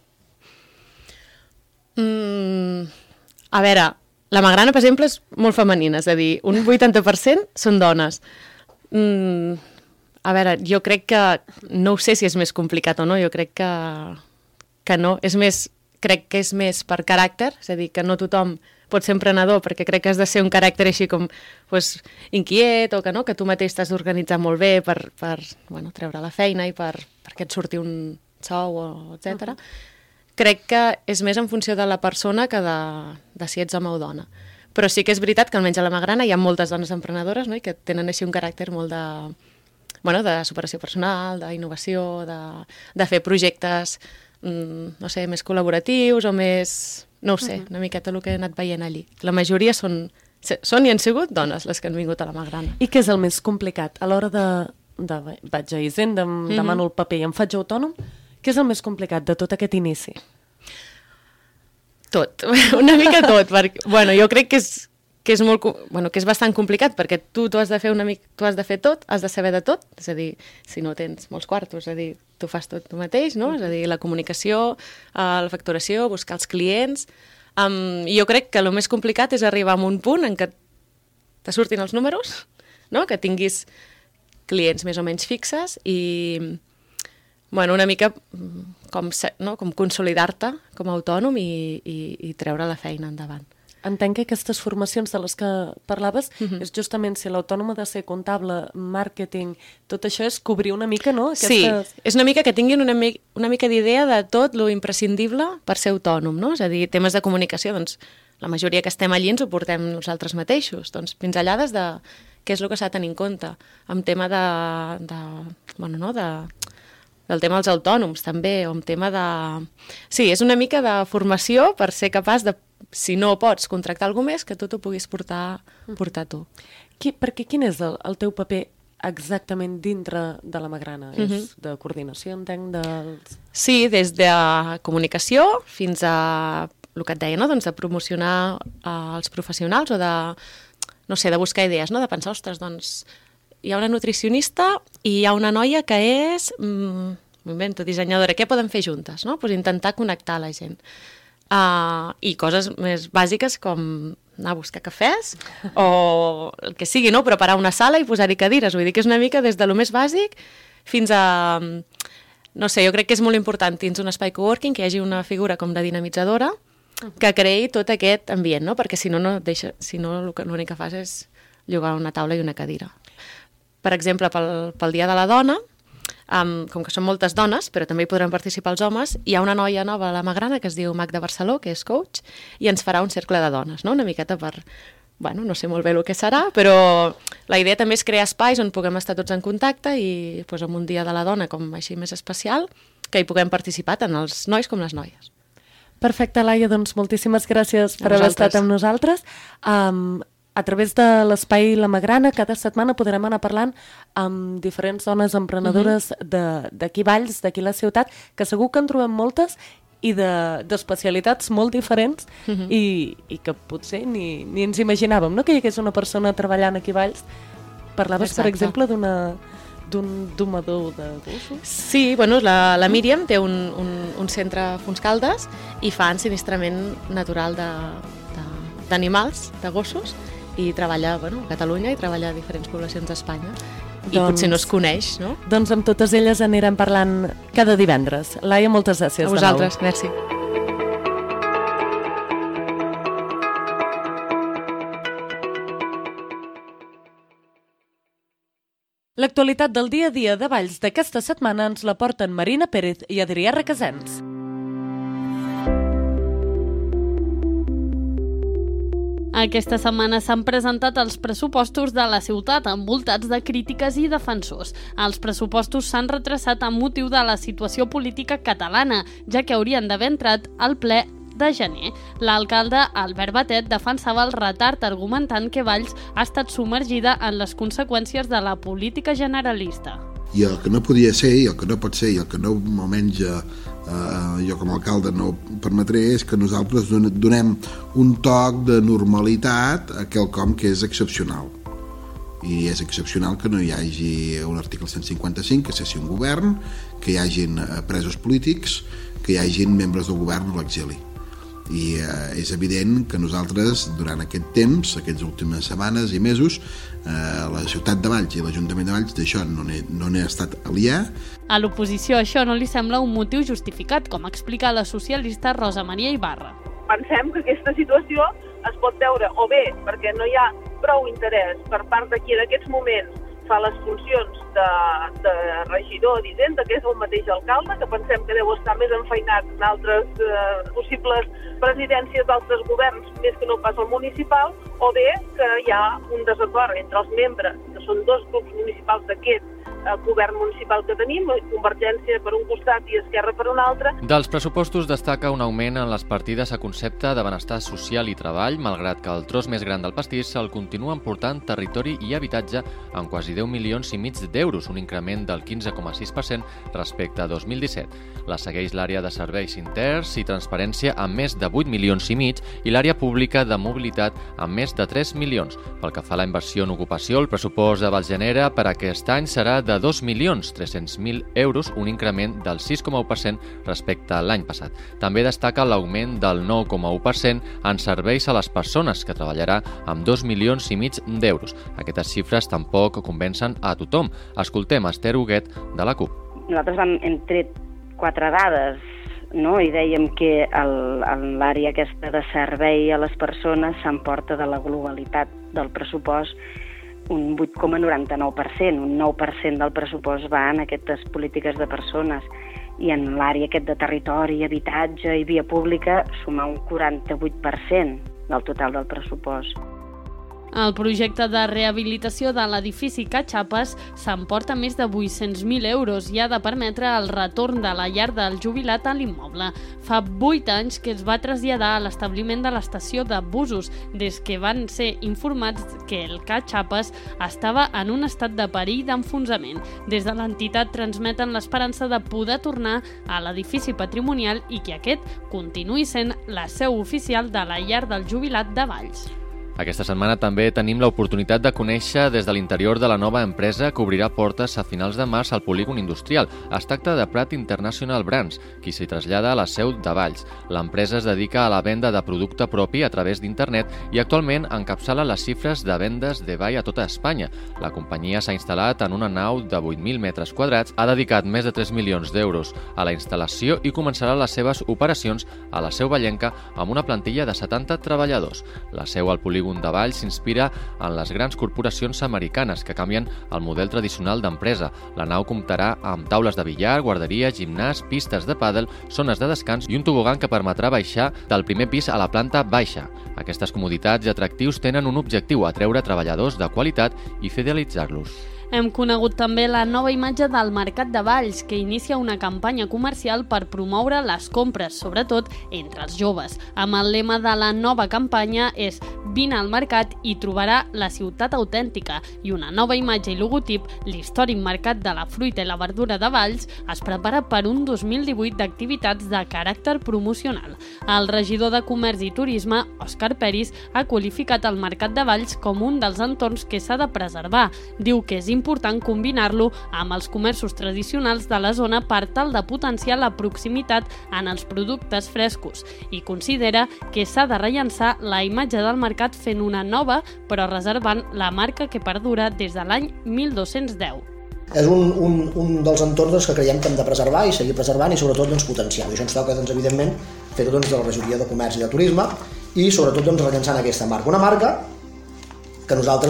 Speaker 7: A veure, la Magrana, per exemple, és molt femenina, és a dir, un 80% són dones. A veure, jo crec que, no ho sé si és més complicat o no, jo crec que no, crec que és més per caràcter, és a dir, que no tothom pot ser emprenedor, perquè crec que has de ser un caràcter així com inquiet o que no, que tu mateix t'has d'organitzar molt bé per treure la feina i perquè et surti un sou, etc. Crec que és més en funció de la persona que de si ets home o dona. Però sí que és veritat que almenys a la Magrana hi ha moltes dones emprenedores, no? I que tenen així un caràcter molt de superació personal, d'innovació, de fer projectes, no sé, més col·laboratius o més... No ho sé, una miqueta el que he anat veient allí. La majoria són i han sigut dones les que han vingut a la Magrana.
Speaker 2: I què és el més complicat? A l'hora de vaig a Hisenda, em demano el paper i em faig autònom, què és el més complicat de tot aquest inici?
Speaker 7: Tot, una mica tot, perquè, jo crec que és bastant complicat, perquè tu has de fer tu has de fer tot, has de saber de tot, és a dir, si no tens molts quartos, és a dir, tu fas tot tu mateix, no? És a dir, la comunicació, la facturació, buscar els clients. Jo crec que el més complicat és arribar a un punt en què te surtin els números, no? Que tinguis clients més o menys fixes i una mica com consolidar-te com a autònom i treure la feina endavant.
Speaker 2: Entenc que aquestes formacions de les que parlaves és justament si l'autònom ha de ser comptable, màrqueting, tot això és cobrir una mica, no?
Speaker 7: Sí, és una mica que tinguin una mica d'idea de tot lo imprescindible per ser autònom, no? És a dir, temes de comunicació, doncs la majoria que estem allí ens ho portem nosaltres mateixos, doncs pinzellades de què és el que s'ha de tenir en compte, amb tema del tema dels autònoms també, o amb tema de... Sí, és una mica de formació per ser capaç de, si no pots contractar algú més, que tu t'ho puguis portar tu.
Speaker 2: Perquè quin és el teu paper exactament dintre de la Magrana? És de coordinació, entenc, dels...
Speaker 7: Sí, des de comunicació fins a el que et deia, no? Doncs de promocionar els professionals o de, no sé, de buscar idees, no? De pensar, ostres, doncs hi ha una nutricionista i hi ha una noia que és, m'invento, dissenyadora, què podem fer juntes, no? Pues intentar connectar la gent. I coses més bàsiques com anar a buscar cafès o el que sigui, no? Preparar una sala i posar-hi cadires. Vull dir que és una mica des de lo més bàsic fins a... No sé, jo crec que és molt important dins un espai coworking que hi hagi una figura com de dinamitzadora que creï tot aquest ambient, no? Perquè si no l'únic que fas és llogar una taula i una cadira. Per exemple, pel Dia de la Dona, com que són moltes dones, però també hi podran participar els homes, hi ha una noia nova a la Magrana que es diu Magda Barceló, que és coach, i ens farà un cercle de dones, no? Una miqueta per... no sé molt bé el que serà, però la idea també és crear espais on puguem estar tots en contacte i en un Dia de la Dona com així més especial, que hi puguem participar tant els nois com les noies.
Speaker 2: Perfecte, Laia, doncs moltíssimes gràcies per haver estat amb nosaltres. A través de l'Espai La Magrana, cada setmana podrem anar parlant amb diferents dones emprenedores d'aquí Valls, d'aquí la ciutat, que segur que en trobem moltes i d'especialitats molt diferents i que potser ni ens imaginàvem, no? Que hi hagués una persona treballant aquí a Valls. Parlaves, per exemple, d'un domador de gossos?
Speaker 7: Sí, la Míriam té un centre a Fontscaldes i fa ensinistrament natural d'animals, de gossos, i treballa a Catalunya i treballa a diferents poblacions d'Espanya. I potser no es coneix, no?
Speaker 2: Doncs amb totes elles anirem parlant cada divendres. Laia, moltes gràcies.
Speaker 7: A vosaltres, merci.
Speaker 2: L'actualitat del dia a dia de Valls d'aquesta setmana ens la porten Marina Pérez i Adrià Requesens.
Speaker 8: Aquesta setmana s'han presentat els pressupostos de la ciutat, envoltats de crítiques i defensors. Els pressupostos s'han retrasat amb motiu de la situació política catalana, ja que haurien d'haver entrat al ple de gener. L'alcalde Albert Batet defensava el retard argumentant que Valls ha estat submergida en les conseqüències de la política generalista.
Speaker 9: I el que no podia ser, i el que no pot ser, i el que no, almenys jo com a alcalde no permetré, és que nosaltres donem un toc de normalitat a quelcom que és excepcional. I és excepcional que no hi hagi un article 155, que cessi un govern, que hi hagin presos polítics, que hi hagin membres del govern a l'exili. I és evident que nosaltres, durant aquest temps, aquestes últimes setmanes i mesos, la ciutat de Valls i l'Ajuntament de Valls d'això no n'he estat aliè.
Speaker 8: A l'oposició això no li sembla un motiu justificat, com explica la socialista Rosa Maria Ibarra.
Speaker 10: Pensem que aquesta situació es pot veure o bé perquè no hi ha prou interès per part de qui en aquests moments fa les funcions de regidor d'Hisenda, que és el mateix alcalde, que pensem que deu estar més enfeinat en altres possibles presidències d'altres governs, més que no pas el municipal, o bé que hi ha un desacord entre els membres, que són dos grups municipals d'aquest govern municipal que tenim, Convergència per un costat i Esquerra per un altre.
Speaker 11: Dels pressupostos destaca un augment en les partides a concepte de benestar social i treball, malgrat que el tros més gran del pastís se'l continuen portant territori i habitatge amb quasi 10 milions i mig d'euros, un increment del 15,6% respecte a 2017. La segueix l'àrea de serveis interns i transparència amb més de 8 milions i mig i l'àrea pública de mobilitat amb més de 3 milions. Pel que fa a la inversió en ocupació, el pressupost de Valls-Llanera per aquest any serà de 2.300.000 euros, un increment del 6,1% respecte a l'any passat. També destaca l'augment del 9,1% en serveis a les persones, que treballarà amb 2 milions i mig d'euros. Aquestes xifres tampoc convencen a tothom. Escoltem Esther Huguet, de la CUP.
Speaker 12: Nosaltres hem tret 4 dades, no? I dèiem que l'àrea aquesta de servei a les persones s'emporta de la globalitat del pressupost un 8,99%, un 9% del pressupost va en aquestes polítiques de persones i en l'àrea aquest de territori, habitatge i via pública sumar un 48% del total del pressupost.
Speaker 8: El projecte de rehabilitació de l'edifici Catxapes s'emporta més de 800.000 euros i ha de permetre el retorn de la llar del jubilat a l'immoble. Fa 8 anys que es va traslladar a l'establiment de l'estació de busos, des que van ser informats que el Catxapes estava en un estat de perill d'enfonsament. Des de l'entitat transmeten l'esperança de poder tornar a l'edifici patrimonial i que aquest continuï sent la seu oficial de la llar del jubilat de Valls.
Speaker 11: Aquesta setmana també tenim l'oportunitat de conèixer des de l'interior de la nova empresa que obrirà portes a finals de març al polígon industrial. Es tracta de Prat International Brands, qui s'hi trasllada a la seu de Valls. L'empresa es dedica a la venda de producte propi a través d'internet i actualment encapçala les xifres de vendes d'eBay a tota Espanya. La companyia s'ha instal·lat en una nau de 8.000 metres quadrats, ha dedicat més de 3 milions d'euros a la instal·lació i començarà les seves operacions a la seu vallenca amb una plantilla de 70 treballadors. La seu al polígon de Valls s'inspira en les grans corporacions americanes que canvien el model tradicional d'empresa. La nau comptarà amb taules de billar, guarderia, gimnàs, pistes de pàdel, zones de descans i un tobogan que permetrà baixar del primer pis a la planta baixa. Aquestes comoditats i atractius tenen un objectiu: atreure treballadors de qualitat i fidelitzar-los.
Speaker 8: Hem conegut també la nova imatge del Mercat de Valls, que inicia una campanya comercial per promoure les compres, sobretot entre els joves. Amb el lema de la nova campanya és «Vine al mercat i trobarà la ciutat autèntica», i una nova imatge i logotip, l'històric Mercat de la Fruita i la Verdura de Valls, es prepara per un 2018 d'activitats de caràcter promocional. El regidor de Comerç i Turisme, Òscar Peris, ha qualificat el Mercat de Valls com un dels entorns que s'ha de preservar. Diu que és important combinar-lo amb els comerços tradicionals de la zona per tal de potenciar la proximitat en els productes frescos i considera que s'ha de rellançar la imatge del mercat fent una nova però reservant la marca que perdura des de l'any 1210.
Speaker 13: És un dels entorns que creiem que hem de preservar i seguir preservant i sobretot potenciar. I això ens toca, evidentment, fer-ho de la regidoria de Comerç i de Turisme i sobretot rellançant aquesta marca. Una marca que nosaltres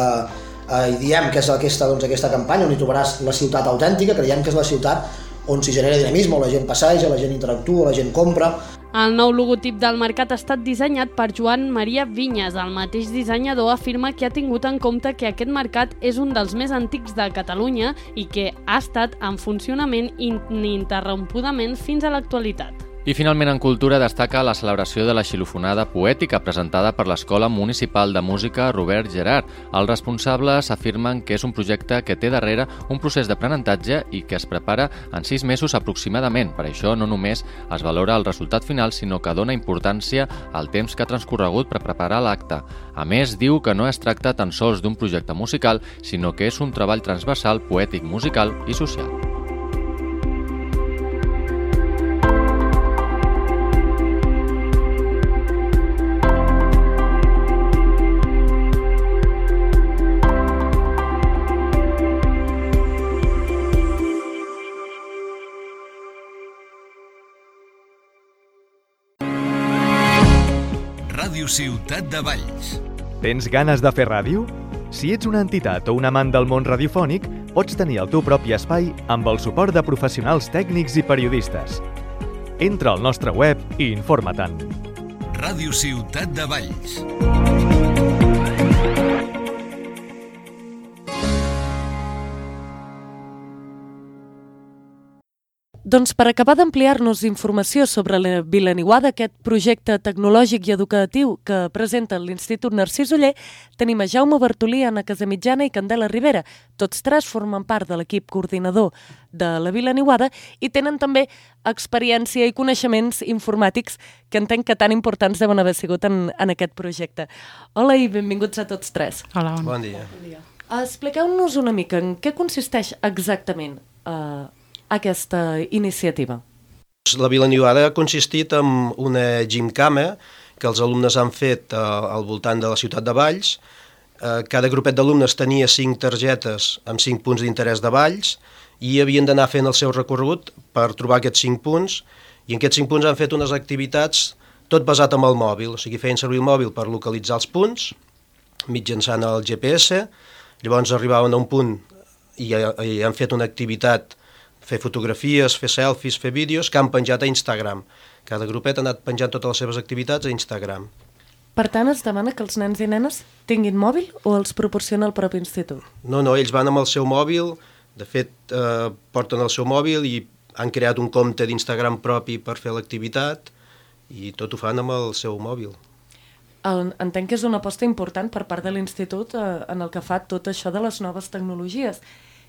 Speaker 13: i diem que és aquesta campanya on hi trobaràs la ciutat autèntica. Creiem que és la ciutat on s'hi genera dinamisme, on la gent passeja, la gent interactua, la gent compra.
Speaker 8: El nou logotip del mercat ha estat dissenyat per Joan Maria Vinyes. El mateix dissenyador afirma que ha tingut en compte que aquest mercat és un dels més antics de Catalunya i que ha estat en funcionament ininterrompudament fins a l'actualitat.
Speaker 11: I finalment en cultura destaca la celebració de la xilofonada poètica presentada per l'Escola Municipal de Música Robert Gerard. Els responsables afirmen que és un projecte que té darrere un procés d'aprenentatge i que es prepara en 6 mesos aproximadament. Per això no només es valora el resultat final, sinó que dona importància al temps que ha transcorregut per preparar l'acte. A més, diu que no es tracta tan sols d'un projecte musical, sinó que és un treball transversal, poètic, musical i social.
Speaker 1: Ràdio Ciutat de Valls.
Speaker 14: Tens ganes de fer ràdio? Si ets una entitat o un amant del món radiofònic, pots tenir el teu propi espai amb el suport de professionals tècnics i periodistes. Entra al nostre web i informa-te'n.
Speaker 1: Ràdio Ciutat de Valls.
Speaker 2: Doncs per acabar d'ampliar-nos informació sobre la Vilaniuada, aquest projecte tecnològic i educatiu que presenta l'Institut Narcís Oller, tenim a Jaume Bartolí, Anna Casamitjana i Candela Rivera. Tots tres formen part de l'equip coordinador de la Vilaniuada i tenen també experiència i coneixements informàtics que entenc que tan importants deuen haver sigut en aquest projecte. Hola i benvinguts a tots tres.
Speaker 7: Hola,
Speaker 15: bon dia.
Speaker 2: Expliqueu-nos una mica en què consisteix exactament aquesta iniciativa.
Speaker 15: La Vilaniuada ha consistit en una gimcama que els alumnes han fet al voltant de la ciutat de Valls. Cada grupet d'alumnes tenia 5 targetes amb 5 punts d'interès de Valls i havien d'anar fent el seu recorregut per trobar aquests 5 punts, i en aquests 5 punts han fet unes activitats tot basat en el mòbil, o sigui, feien servir el mòbil per localitzar els punts mitjançant el GPS. Llavors arribaven a un punt i han fet una activitat, fer fotografies, fer selfies, fer vídeos, que han penjat a Instagram. Cada grupet ha anat penjant totes les seves activitats a Instagram.
Speaker 2: Per tant, es demana que els nens i nenes tinguin mòbil o els proporciona el propi institut?
Speaker 15: No, ells van amb el seu mòbil, de fet porten el seu mòbil i han creat un compte d'Instagram propi per fer l'activitat i tot ho fan amb el seu mòbil.
Speaker 2: Entenc que és una aposta important per part de l'institut en el que fa tot això de les noves tecnologies.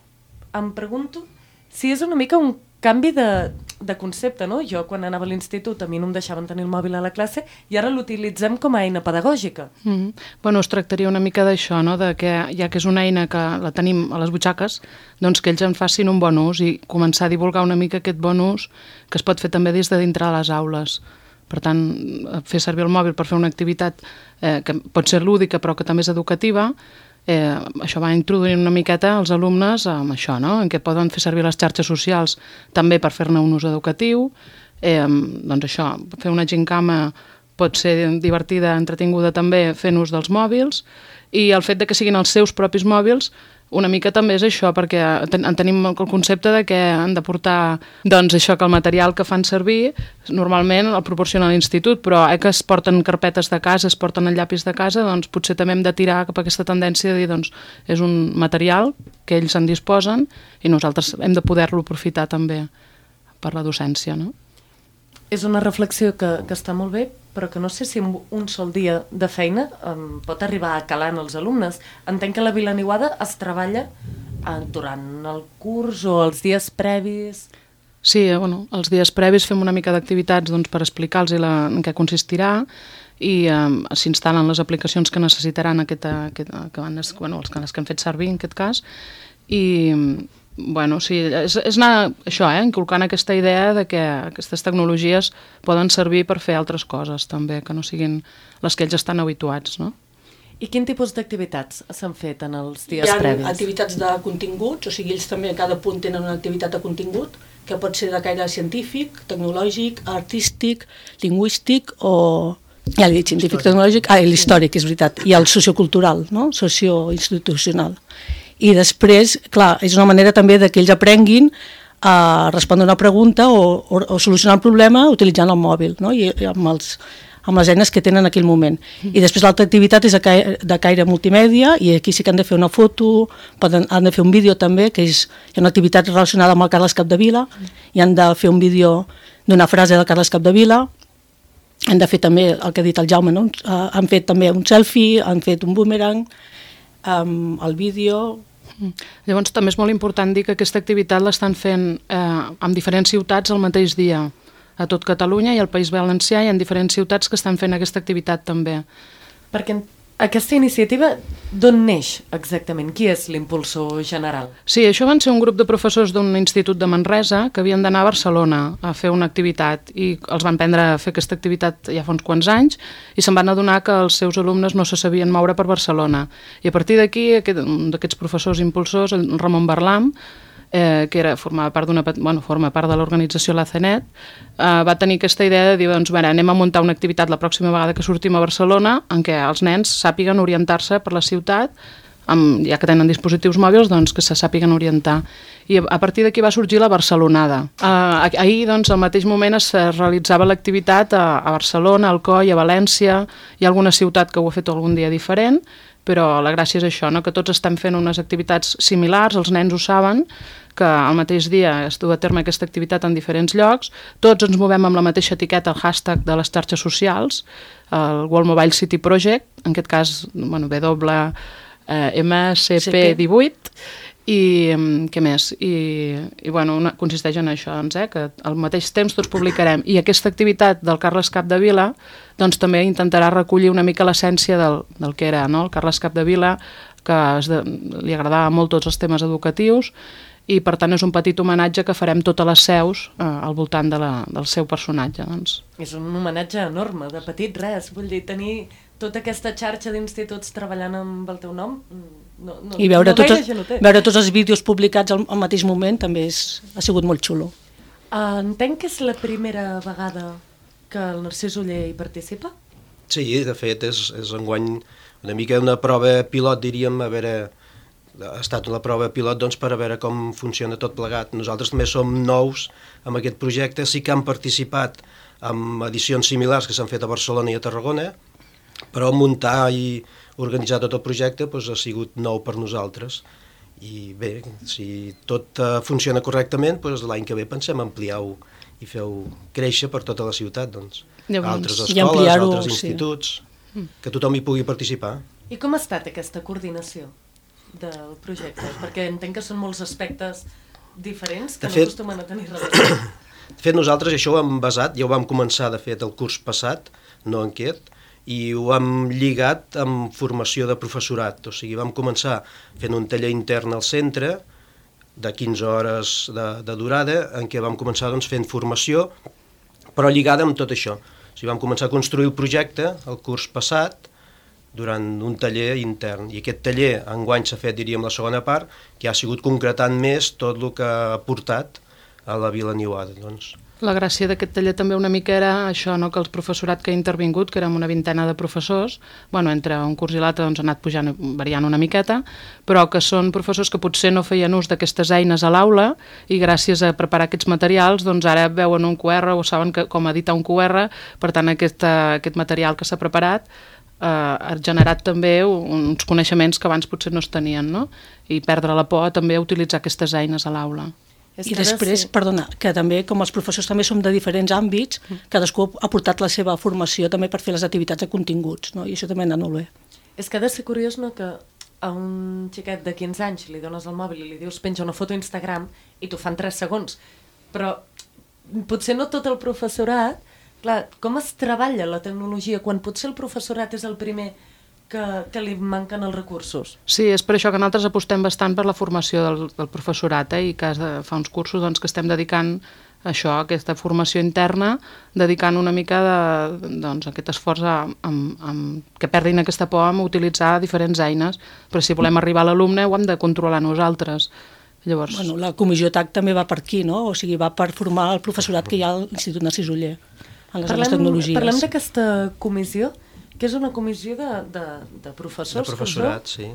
Speaker 2: Em pregunto si és una mica un canvi de concepte, no? Jo, quan anava a l'institut, a mi no em deixaven tenir el mòbil a la classe i ara l'utilitzem com a eina pedagògica.
Speaker 7: Bueno, es tractaria una mica d'això, no? De que, ja que és una eina que la tenim a les butxaques, doncs que ells en facin un bon ús i començar a divulgar una mica aquest bon ús que es pot fer també des de dintre de les aules. Per tant, fer servir el mòbil per fer una activitat que pot ser lúdica però que també és educativa, això va introduint una miqueta als alumnes amb això, no? En què poden fer servir les xarxes socials també per fer-ne un ús educatiu. Doncs això, fer una gimcama pot ser divertida, entretinguda també fent ús dels mòbils, i el fet de que siguin els seus propis mòbils una mica també és això, perquè tenim el concepte de que han de portar, doncs això, que el material que fan servir normalment el proporciona l'institut, però que es porten carpetes de casa, es porten el llapis de casa, doncs potser també hem de tirar cap a aquesta tendència de dir, doncs, és un material que ells en disposen i nosaltres hem de poder-lo aprofitar també per la docència, no?
Speaker 2: És una reflexió que està molt bé, però que no sé si en un sol dia de feina pot arribar a calar en els alumnes. Entenc que la Vilaniuada es treballa durant el curs o els dies previs.
Speaker 7: Sí, els dies previs fem una mica d'activitats per explicar-los en què consistirà i s'instal·len les aplicacions que necessitaran les que han fet servir en aquest cas, i sí, és anar això, inculcant aquesta idea de que aquestes tecnologies poden servir per fer altres coses també, que no siguin les que ells estan habituats, no?
Speaker 2: I quin tipus d'activitats s'han fet en els dies previs?
Speaker 16: Hi ha activitats de continguts, o sigui, ells també a cada punt tenen una activitat de contingut, que pot ser de caire científic, tecnològic, artístic, lingüístic o... Ja l'he dit, científic, tecnològic, l'històric, és veritat, i el sociocultural, no? Socioinstitucional. I després, clar, és una manera també que ells aprenguin a respondre una pregunta o solucionar un problema utilitzant el mòbil, no? I amb les eines que tenen en aquell moment. I després l'altra activitat és de caire multimèdia, i aquí sí que han de fer una foto, han de fer un vídeo també, que és una activitat relacionada amb el Carles Capdevila, i han de fer un vídeo d'una frase del Carles Capdevila. Han de fer també el que ha dit el Jaume, no? Han fet també un selfie, han fet un boomerang, el vídeo.
Speaker 17: Llavors també és molt important dir que aquesta activitat l'estan fent en diferents ciutats el mateix dia, a tot Catalunya i al País Valencià, i en diferents ciutats que estan fent aquesta activitat també.
Speaker 2: Perquè aquesta iniciativa d'on neix exactament? Qui és l'impulsor general?
Speaker 17: Sí, això van ser un grup de professors d'un institut de Manresa que havien d'anar a Barcelona a fer una activitat i els van prendre a fer aquesta activitat ja fa uns quants anys i se'n van adonar que els seus alumnes no se sabien moure per Barcelona. I a partir d'aquí, un d'aquests professors impulsors, el Ramon Barlam, que forma part de l'organització La CENET, va tenir aquesta idea de dir, doncs, anem a muntar una activitat la pròxima vegada que sortim a Barcelona en què els nens sàpiguen orientar-se per la ciutat, ja que tenen dispositius mòbils, doncs que se sàpiguen orientar. I a partir d'aquí va sorgir la Barcelonada. Ahir, doncs, al mateix moment es realitzava l'activitat a Barcelona, a Alcoi, a València, hi ha alguna ciutat que ho ha fet algun dia diferent, però la gràcia és això, no? Que tots estem fent unes activitats similars, els nens ho saben, que al mateix dia es du a terme aquesta activitat en diferents llocs, tots ens movem amb la mateixa etiqueta, el hashtag de les xarxes socials, el World Mobile City Project, en aquest cas, WMCP18, i què més? Consisteix en això, que al mateix temps tots publicarem. I aquesta activitat del Carles Capdevila doncs també intentarà recollir una mica l'essència del que era, no? El Carles Capdevila, que li agradava molt tots els temes educatius, i per tant és un petit homenatge que farem totes les seus al voltant del seu personatge. Doncs.
Speaker 2: És un homenatge enorme, de petit res, vull dir, tenir tota aquesta xarxa d'instituts treballant amb el teu nom,
Speaker 16: i veure tots els vídeos publicats al mateix moment també ha sigut molt xulo.
Speaker 2: Entenc que és la primera vegada que el Narcís Oller hi participa?
Speaker 15: Sí, de fet és enguany una mica una prova pilot, diríem, ha estat una prova pilot doncs, per a veure com funciona tot plegat. Nosaltres també som nous amb aquest projecte, sí que han participat en edicions similars que s'han fet a Barcelona i a Tarragona, però muntar i organitzar tot el projecte doncs, ha sigut nou per nosaltres. I bé, si tot funciona correctament, doncs, l'any que ve pensem ampliar-ho i fer-ho créixer per tota la ciutat, doncs. Altres escoles, altres instituts, que tothom hi pugui participar.
Speaker 2: I com ha estat aquesta coordinació del projecte? Perquè entenc que són molts aspectes diferents que no acostumen a tenir relació.
Speaker 15: De fet, nosaltres això ho hem basat, ja ho vam començar de fet el curs passat, no en aquest, i ho hem lligat amb formació de professorat. O sigui, vam començar fent un taller intern al centre, de 15 hores de durada, en què vam començar doncs, fent formació, però lligada amb tot això. O sigui, vam començar a construir el projecte el curs passat, durant un taller intern. I aquest taller, enguany s'ha fet, diríem, la segona part, que ha sigut concretant més tot el que ha portat a la Vila Niuada, doncs.
Speaker 17: La gràcia d'aquest taller també una mica era això, no? Que el professorat que ha intervingut, que érem una vintena de professors, entre un curs i l'altre doncs, ha anat pujant, variant una miqueta, però que són professors que potser no feien ús d'aquestes eines a l'aula i gràcies a preparar aquests materials doncs ara veuen un QR o saben com editar un QR, per tant aquest material que s'ha preparat ha generat també uns coneixements que abans potser no es tenien, no? I perdre la por també a utilitzar aquestes eines a l'aula.
Speaker 16: I després, perdona, que també, com els professors també som de diferents àmbits, cadascú ha portat la seva formació també per fer les activitats de continguts, no? I això també ha anat molt bé.
Speaker 2: És que ha de ser curiós, no?, que a un xiquet de 15 anys li dones el mòbil i li dius penja una foto a Instagram i t'ho fan 3 segons, però potser no tot el professorat, clar, com es treballa la tecnologia quan potser el professorat és el primer que li manquen els recursos?
Speaker 17: Sí, és per això que nosaltres apostem bastant per la formació del professorat i que fa uns cursos doncs, que estem dedicant a això, a aquesta formació interna, dedicant una mica doncs, aquest esforç que perdin aquesta por a utilitzar diferents eines, però si volem arribar a l'alumne ho hem de controlar nosaltres. Llavors...
Speaker 16: La comissió TAC també va per aquí, no? O sigui, va per formar el professorat que hi ha a l'Institut Narcís Oller en les noves tecnologies.
Speaker 2: Parlem d'aquesta comissió, que és una comissió de professors.
Speaker 15: De professorat, sí.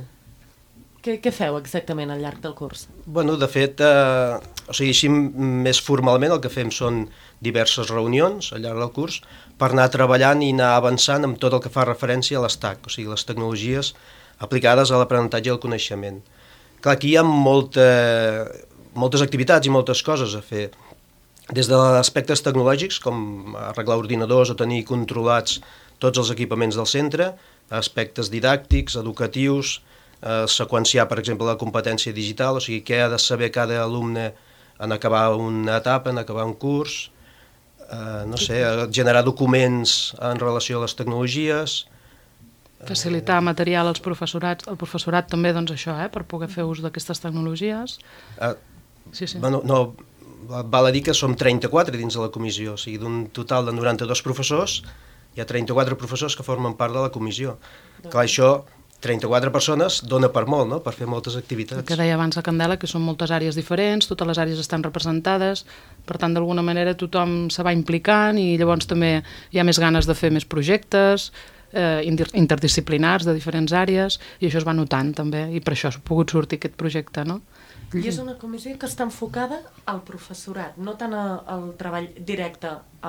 Speaker 2: Què feu exactament al llarg del curs?
Speaker 15: Bueno, de fet, així més formalment el que fem són diverses reunions al llarg del curs per anar treballant i anar avançant amb tot el que fa referència a les TAC, o sigui, les tecnologies aplicades a l'aprenentatge i al coneixement. Clar, aquí hi ha moltes activitats i moltes coses a fer. Des d'aspectes tecnològics, com arreglar ordinadors o tenir controlats tots els equipaments del centre, aspectes didàctics, educatius, seqüenciar, per exemple, la competència digital, o sigui, què ha de saber cada alumne en acabar una etapa, en acabar un curs, no sé, generar documents en relació a les tecnologies.
Speaker 17: Facilitar material als professorats, al professorat també, doncs això, per poder fer ús d'aquestes tecnologies. Sí.
Speaker 15: Bueno, no, val a dir que som 34 dins de la comissió, o sigui, d'un total de 92 professors, hi ha 34 professors que formen part de la comissió. Clar, això, 34 persones, dona per molt, no?, per fer moltes activitats.
Speaker 17: El que deia abans la Candela, que són moltes àrees diferents, totes les àrees estan representades, per tant, d'alguna manera tothom se va implicant i llavors també hi ha més ganes de fer més projectes interdisciplinars de diferents àrees, i això es va notant també, i per això ha pogut sortir aquest projecte, no?
Speaker 2: I és una comissió que està enfocada al professorat, no tant al treball directe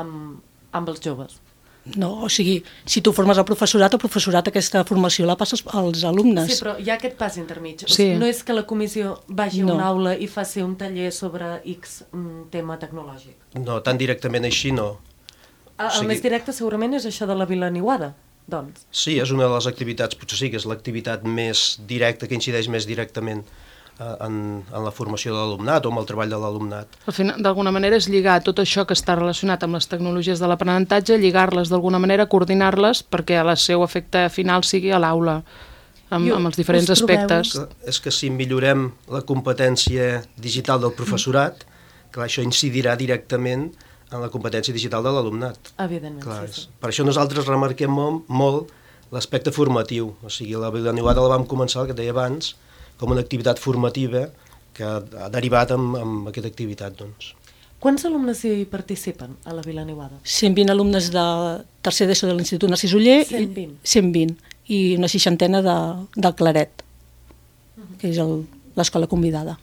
Speaker 2: amb els joves.
Speaker 16: No, o sigui, si tu formes el professorat aquesta formació la passes als alumnes.
Speaker 2: Sí, però hi ha aquest pas intermig.
Speaker 16: Sí.
Speaker 2: No és que la comissió vagi a una aula i faci un taller sobre X tema tecnològic.
Speaker 15: No, tan directament així no.
Speaker 2: El més directe segurament és això de la Vila Niuada, doncs.
Speaker 15: Sí, és una de les activitats, potser sí que és l'activitat més directa, que incideix més directament en la formació de l'alumnat o amb el treball de l'alumnat.
Speaker 17: Al final, d'alguna manera, és lligar tot això que està relacionat amb les tecnologies de l'aprenentatge, lligar-les d'alguna manera, coordinar-les perquè el seu efecte final sigui a l'aula, amb els diferents aspectes.
Speaker 15: És que si millorem la competència digital del professorat, clar, això incidirà directament en la competència digital de l'alumnat.
Speaker 2: Evidentment, clar, sí.
Speaker 15: Per això nosaltres remarquem molt l'aspecte formatiu. O sigui, la Vila Niuada la vam començar, el que deia abans, com una activitat formativa que ha derivat amb aquesta activitat, doncs.
Speaker 2: Quants alumnes hi participen a la Vila Niuada?
Speaker 16: 120 alumnes de tercer d'ESO de l'Institut Narcís Oller. 120. I una 60 del Claret, que és l'escola convidada.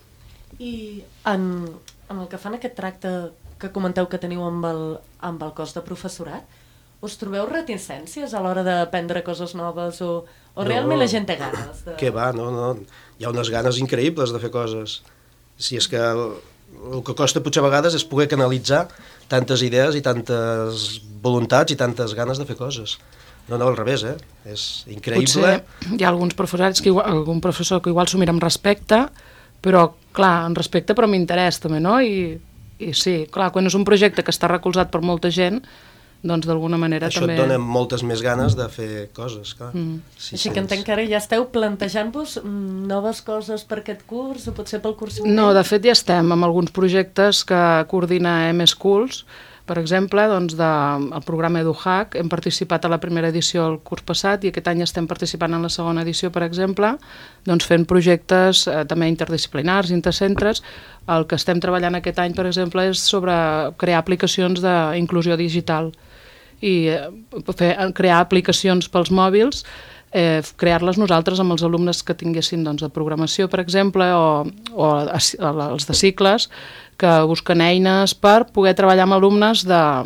Speaker 2: I en el que fan aquest tracte que comenteu que teniu amb el cos de professorat, us trobeu reticències a l'hora d'aprendre coses noves o realment la gent té ganes?
Speaker 15: Què va, no. Hi ha unes ganes increïbles de fer coses. Si és que el que costa potser a vegades és poder canalitzar tantes idees i tantes voluntats i tantes ganes de fer coses. No, al revés, és increïble.
Speaker 17: Potser hi ha alguns professors algun professor que igual s'ho mira amb respecte, però, clar, en respecte però amb interès també, no? I sí, clar, quan és un projecte que està recolzat per molta gent, doncs d'alguna manera
Speaker 15: això
Speaker 17: també...
Speaker 15: Això et dona moltes més ganes de fer coses, clar.
Speaker 2: Sí, així que entenc que ara ja esteu plantejant-vos noves coses per aquest curs o potser pel curs vinent?
Speaker 17: No, de fet ja estem amb alguns projectes que coordina M-Schools. Per exemple, doncs, el programa EduHack hem participat a la primera edició el curs passat i aquest any estem participant en la segona edició, per exemple, doncs fent projectes també interdisciplinars, intercentres. El que estem treballant aquest any, per exemple, és sobre crear aplicacions d'inclusió digital i crear aplicacions pels mòbils, crear-les nosaltres amb els alumnes que tinguessin doncs, de programació, per exemple, o els de cicles, que busquen eines per poder treballar amb alumnes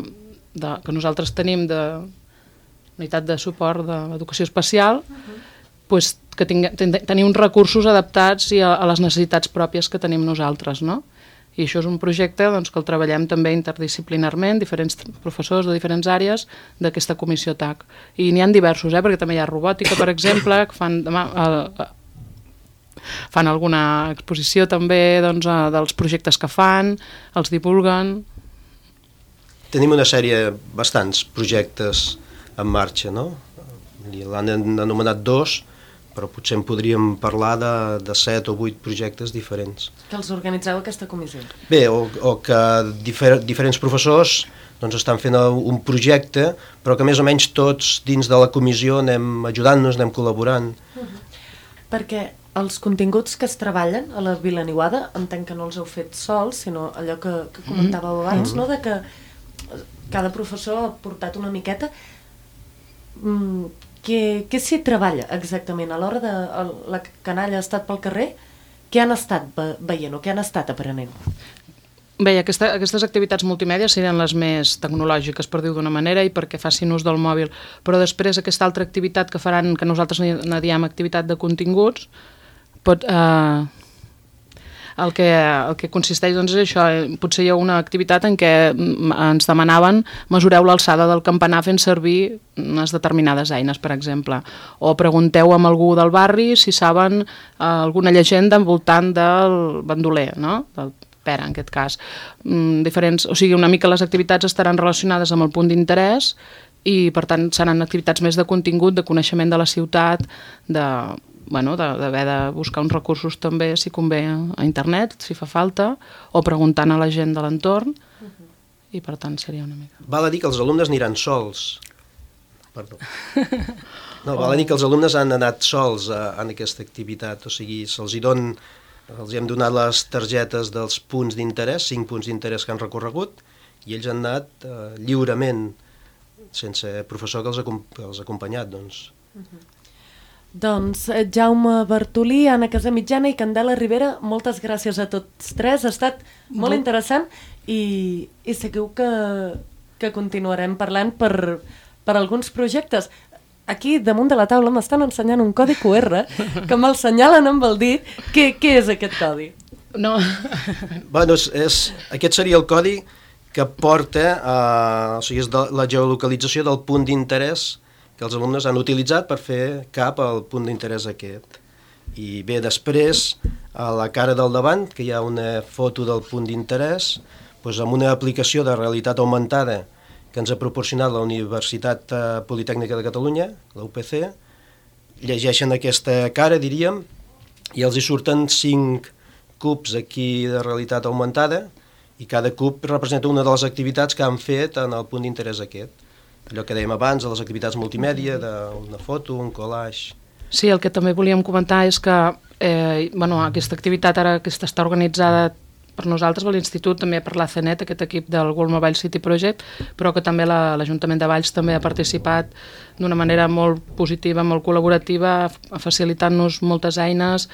Speaker 17: que nosaltres tenim de unitat de suport d'educació especial, pues, que tenir uns recursos adaptats a les necessitats pròpies que tenim nosaltres, no? I això és un projecte doncs, que el treballem també interdisciplinarment, diferents professors de diferents àrees d'aquesta comissió TAC. I n'hi ha diversos, perquè també hi ha robòtica, per exemple, que fan alguna exposició també doncs, dels projectes que fan, els divulguen.
Speaker 15: Tenim una sèrie, bastants projectes en marxa, no? L'han anomenat 2, però potser en podríem parlar de 7 o 8 projectes diferents.
Speaker 2: Que els organitzeu aquesta comissió?
Speaker 15: Bé, o que diferents professors doncs, estan fent un projecte, però que més o menys tots dins de la comissió anem ajudant-nos, anem col·laborant.
Speaker 2: Perquè els continguts que es treballen a la Vila Niuada, entenc que no els heu fet sols, sinó allò que comentàveu abans, no? De que cada professor ha portat una miqueta... Què s'hi treballa exactament? A l'hora de la canalla ha estat pel carrer, què han estat veient o què han estat aprenent?
Speaker 17: Bé, aquestes activitats multimèdia serien les més tecnològiques, per dir-ho d'una manera, i perquè facin ús del mòbil. Però després aquesta altra activitat que faran, que nosaltres ne diem activitat de continguts, el que consisteix doncs, és això, potser hi ha una activitat en què ens demanaven mesureu l'alçada del campanar fent servir unes determinades eines, per exemple, o pregunteu amb algú del barri si saben alguna llegenda envoltant del bandoler, no? Del Pere, en aquest cas. Diferents, o sigui, una mica les activitats estaran relacionades amb el punt d'interès i, per tant, seran activitats més de contingut, de coneixement de la ciutat, d'haver de buscar uns recursos també, si convé, a internet, si fa falta, o preguntant a la gent de l'entorn, i per tant seria una mica...
Speaker 15: Val a dir que els alumnes aniran sols. Perdó. No, val a dir que els alumnes han anat sols en aquesta activitat, o sigui, els hem donat les targetes dels punts d'interès, 5 punts d'interès que han recorregut, i ells han anat lliurement, sense professor que els ha acompanyat, doncs.
Speaker 2: Doncs Jaume Bartolí, Anna Casamitjana i Candela Rivera, moltes gràcies a tots tres, ha estat molt interessant i segur que continuarem parlant per alguns projectes. Aquí, damunt de la taula, m'estan ensenyant un codi QR que me'l senyalen amb el dit. Què és aquest codi?
Speaker 17: No.
Speaker 15: Bueno, aquest seria el codi que porta, o sigui, és la geolocalització del punt d'interès que els alumnes han utilitzat per fer cap al punt d'interès aquest. I bé, després, a la cara del davant, que hi ha una foto del punt d'interès, doncs amb una aplicació de realitat augmentada que ens ha proporcionat la Universitat Politècnica de Catalunya, la UPC, llegeixen aquesta cara, diríem, i els hi surten 5 cubs aquí de realitat augmentada, i cada cub representa una de les activitats que han fet en el punt d'interès aquest. Allò que dèiem abans, de les activitats multimèdia, d'una foto, un collage...
Speaker 17: Sí, el que també volíem comentar és que aquesta activitat ara aquesta està organitzada per nosaltres, per l'Institut, també per l'ACNet, aquest equip del World Mobile City Project, però que també l'Ajuntament de Valls també ha participat d'una manera molt positiva, molt col·laborativa, facilitant-nos moltes eines,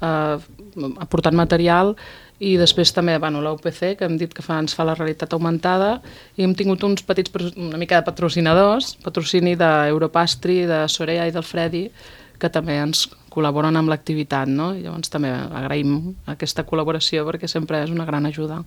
Speaker 17: aportant material, i després també la UPC, que hem dit que ens fa la realitat augmentada, i hem tingut uns petits, una mica de patrocinadors, patrocini d'Europastri, de Sorea i del Fredi, que també ens col·laboren amb l'activitat, no? I llavors també agraïm aquesta col·laboració perquè sempre és una gran ajuda.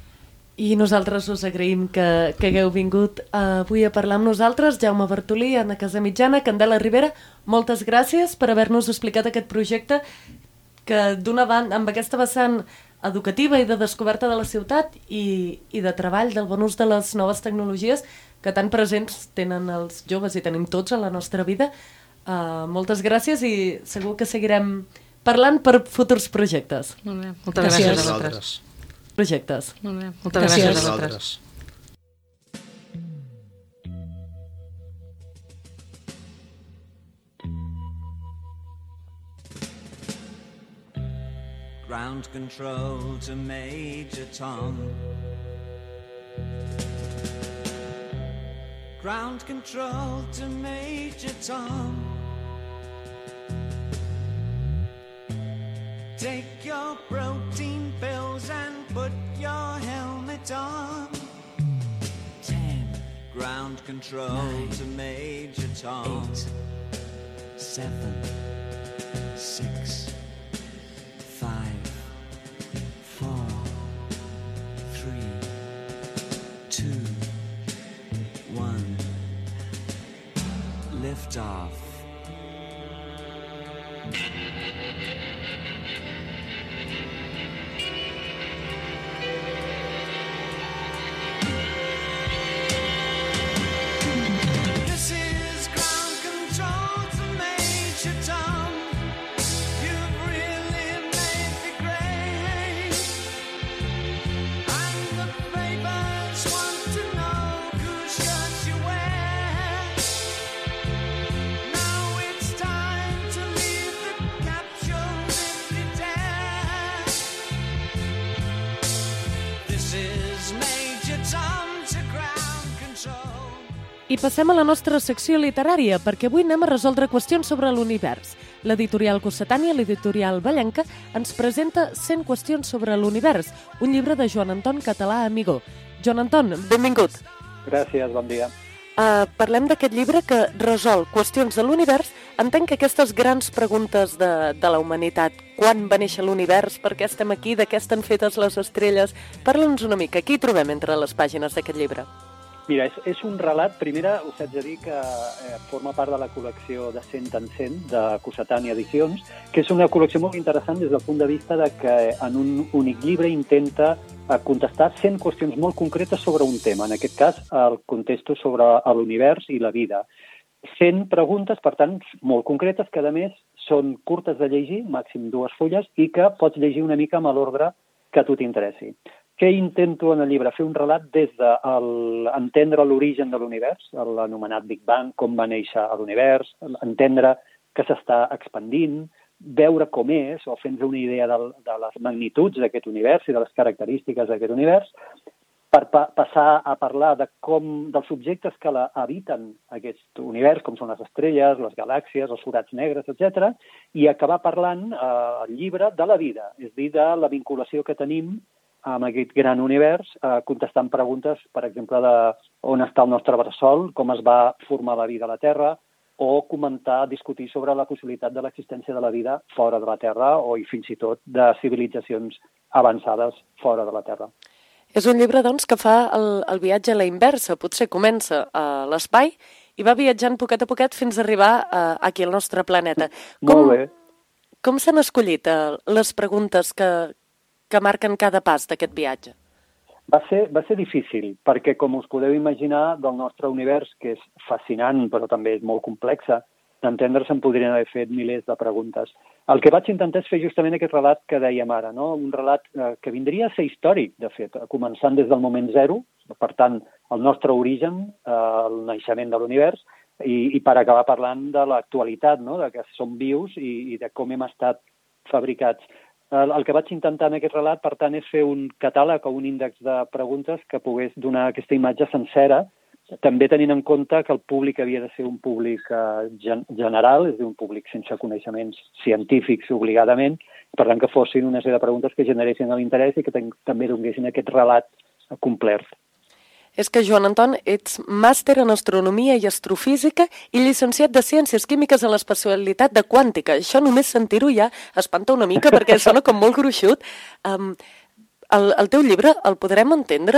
Speaker 2: I nosaltres us agraïm que hagueu vingut avui a parlar amb nosaltres. Jaume Bartolí, Anna Casamitjana, Candela Rivera, moltes gràcies per haver-nos explicat aquest projecte que d'una banda, amb aquesta vessant educativa i de descoberta de la ciutat i de treball del bon ús de les noves tecnologies que tan presents tenen els joves i tenim tots a la nostra vida. Moltes gràcies i segur que seguirem parlant per futurs projectes.
Speaker 17: Molt bé, moltes gràcies a vosaltres.
Speaker 2: Projectes.
Speaker 17: Molt bé, moltes gràcies a vosaltres.
Speaker 18: Ground control to Major Tom. Ground control to Major Tom. Take your protein pills and put your helmet on. 10. Ground control 9, to Major Tom. 8, 7, 6, 5, 4, 3, 2, 1. Lift off. This is ground control to Major Tom. You've really made the grade. And the papers want to know whose shirt you wear. Now it's time to leave the capsule if you dare. This is Major Tom to ground control.
Speaker 2: I passem a la nostra secció literària, perquè avui anem a resoldre qüestions sobre l'univers. L'editorial Cossetània, l'editorial Vallenca, ens presenta 100 qüestions sobre l'univers, un llibre de Joan Anton Català Amigó. Joan Anton, benvingut.
Speaker 19: Gràcies, bon dia.
Speaker 2: Parlem d'aquest llibre que resol qüestions de l'univers. Entenc que aquestes grans preguntes de la humanitat, quan va néixer l'univers, per què estem aquí, de què estan fetes les estrelles, parla'ns una mica, què hi trobem entre les pàgines d'aquest llibre?
Speaker 19: Mira, és un relat, primera us haig de dir que forma part de la col·lecció de 100 en 100 de Cossetània Edicions, que és una col·lecció molt interessant des del punt de vista de que en un únic llibre intenta contestar 100 qüestions molt concretes sobre un tema. En aquest cas, el contesto sobre l'univers i la vida. 100 preguntes, per tant, molt concretes, que a més són curtes de llegir, màxim 2 fulles, i que pots llegir una mica amb l'ordre que a tu t'interessi. Què intento en el llibre? Fer un relat des d'entendre l'origen de l'univers, l'anomenat Big Bang, com va néixer l'univers, entendre que s'està expandint, veure com és, o fer-nos una idea de les magnituds d'aquest univers i de les característiques d'aquest univers, per passar a parlar dels objectes que habiten aquest univers, com són les estrelles, les galàxies, els forats negres, etc., i acabar parlant al llibre de la vida, és a dir, de la vinculació que tenim amb aquest gran univers, contestant preguntes, per exemple, on està el nostre bressol, com es va formar la vida a la Terra, o discutir sobre la possibilitat de l'existència de la vida fora de la Terra o fins i tot de civilitzacions avançades fora de la Terra.
Speaker 2: És un llibre, doncs, que fa el viatge a la inversa. Potser comença a l'espai i va viatjant poquet a poquet fins a arribar aquí al nostre planeta.
Speaker 19: Molt bé.
Speaker 2: Com s'han escollit les preguntes que marquen cada pas d'aquest viatge?
Speaker 19: Va ser difícil, perquè, com us podeu imaginar, del nostre univers, que és fascinant, però també és molt complexa, d'entendre se'n podrien haver fet milers de preguntes. El que vaig intentar és fer justament aquest relat que dèiem ara, no? Un relat que vindria a ser històric, de fet, començant des del moment zero, per tant, el nostre origen, el naixement de l'univers, i per acabar parlant de l'actualitat, no? De que som vius i de com hem estat fabricats. El que vaig intentar en aquest relat, per tant, és fer un catàleg o un índex de preguntes que pogués donar aquesta imatge sencera, també tenint en compte que el públic havia de ser un públic general, és a dir, un públic sense coneixements científics obligadament, per tant que fossin una sèrie de preguntes que generessin l'interès i que també donessin aquest relat complet.
Speaker 2: És que, Joan Anton, ets màster en astronomia i astrofísica i llicenciat de Ciències Químiques en l'especialitat de quàntica. Això només sentir-ho ja espanta una mica perquè sona com molt gruixut. El teu llibre el podrem entendre,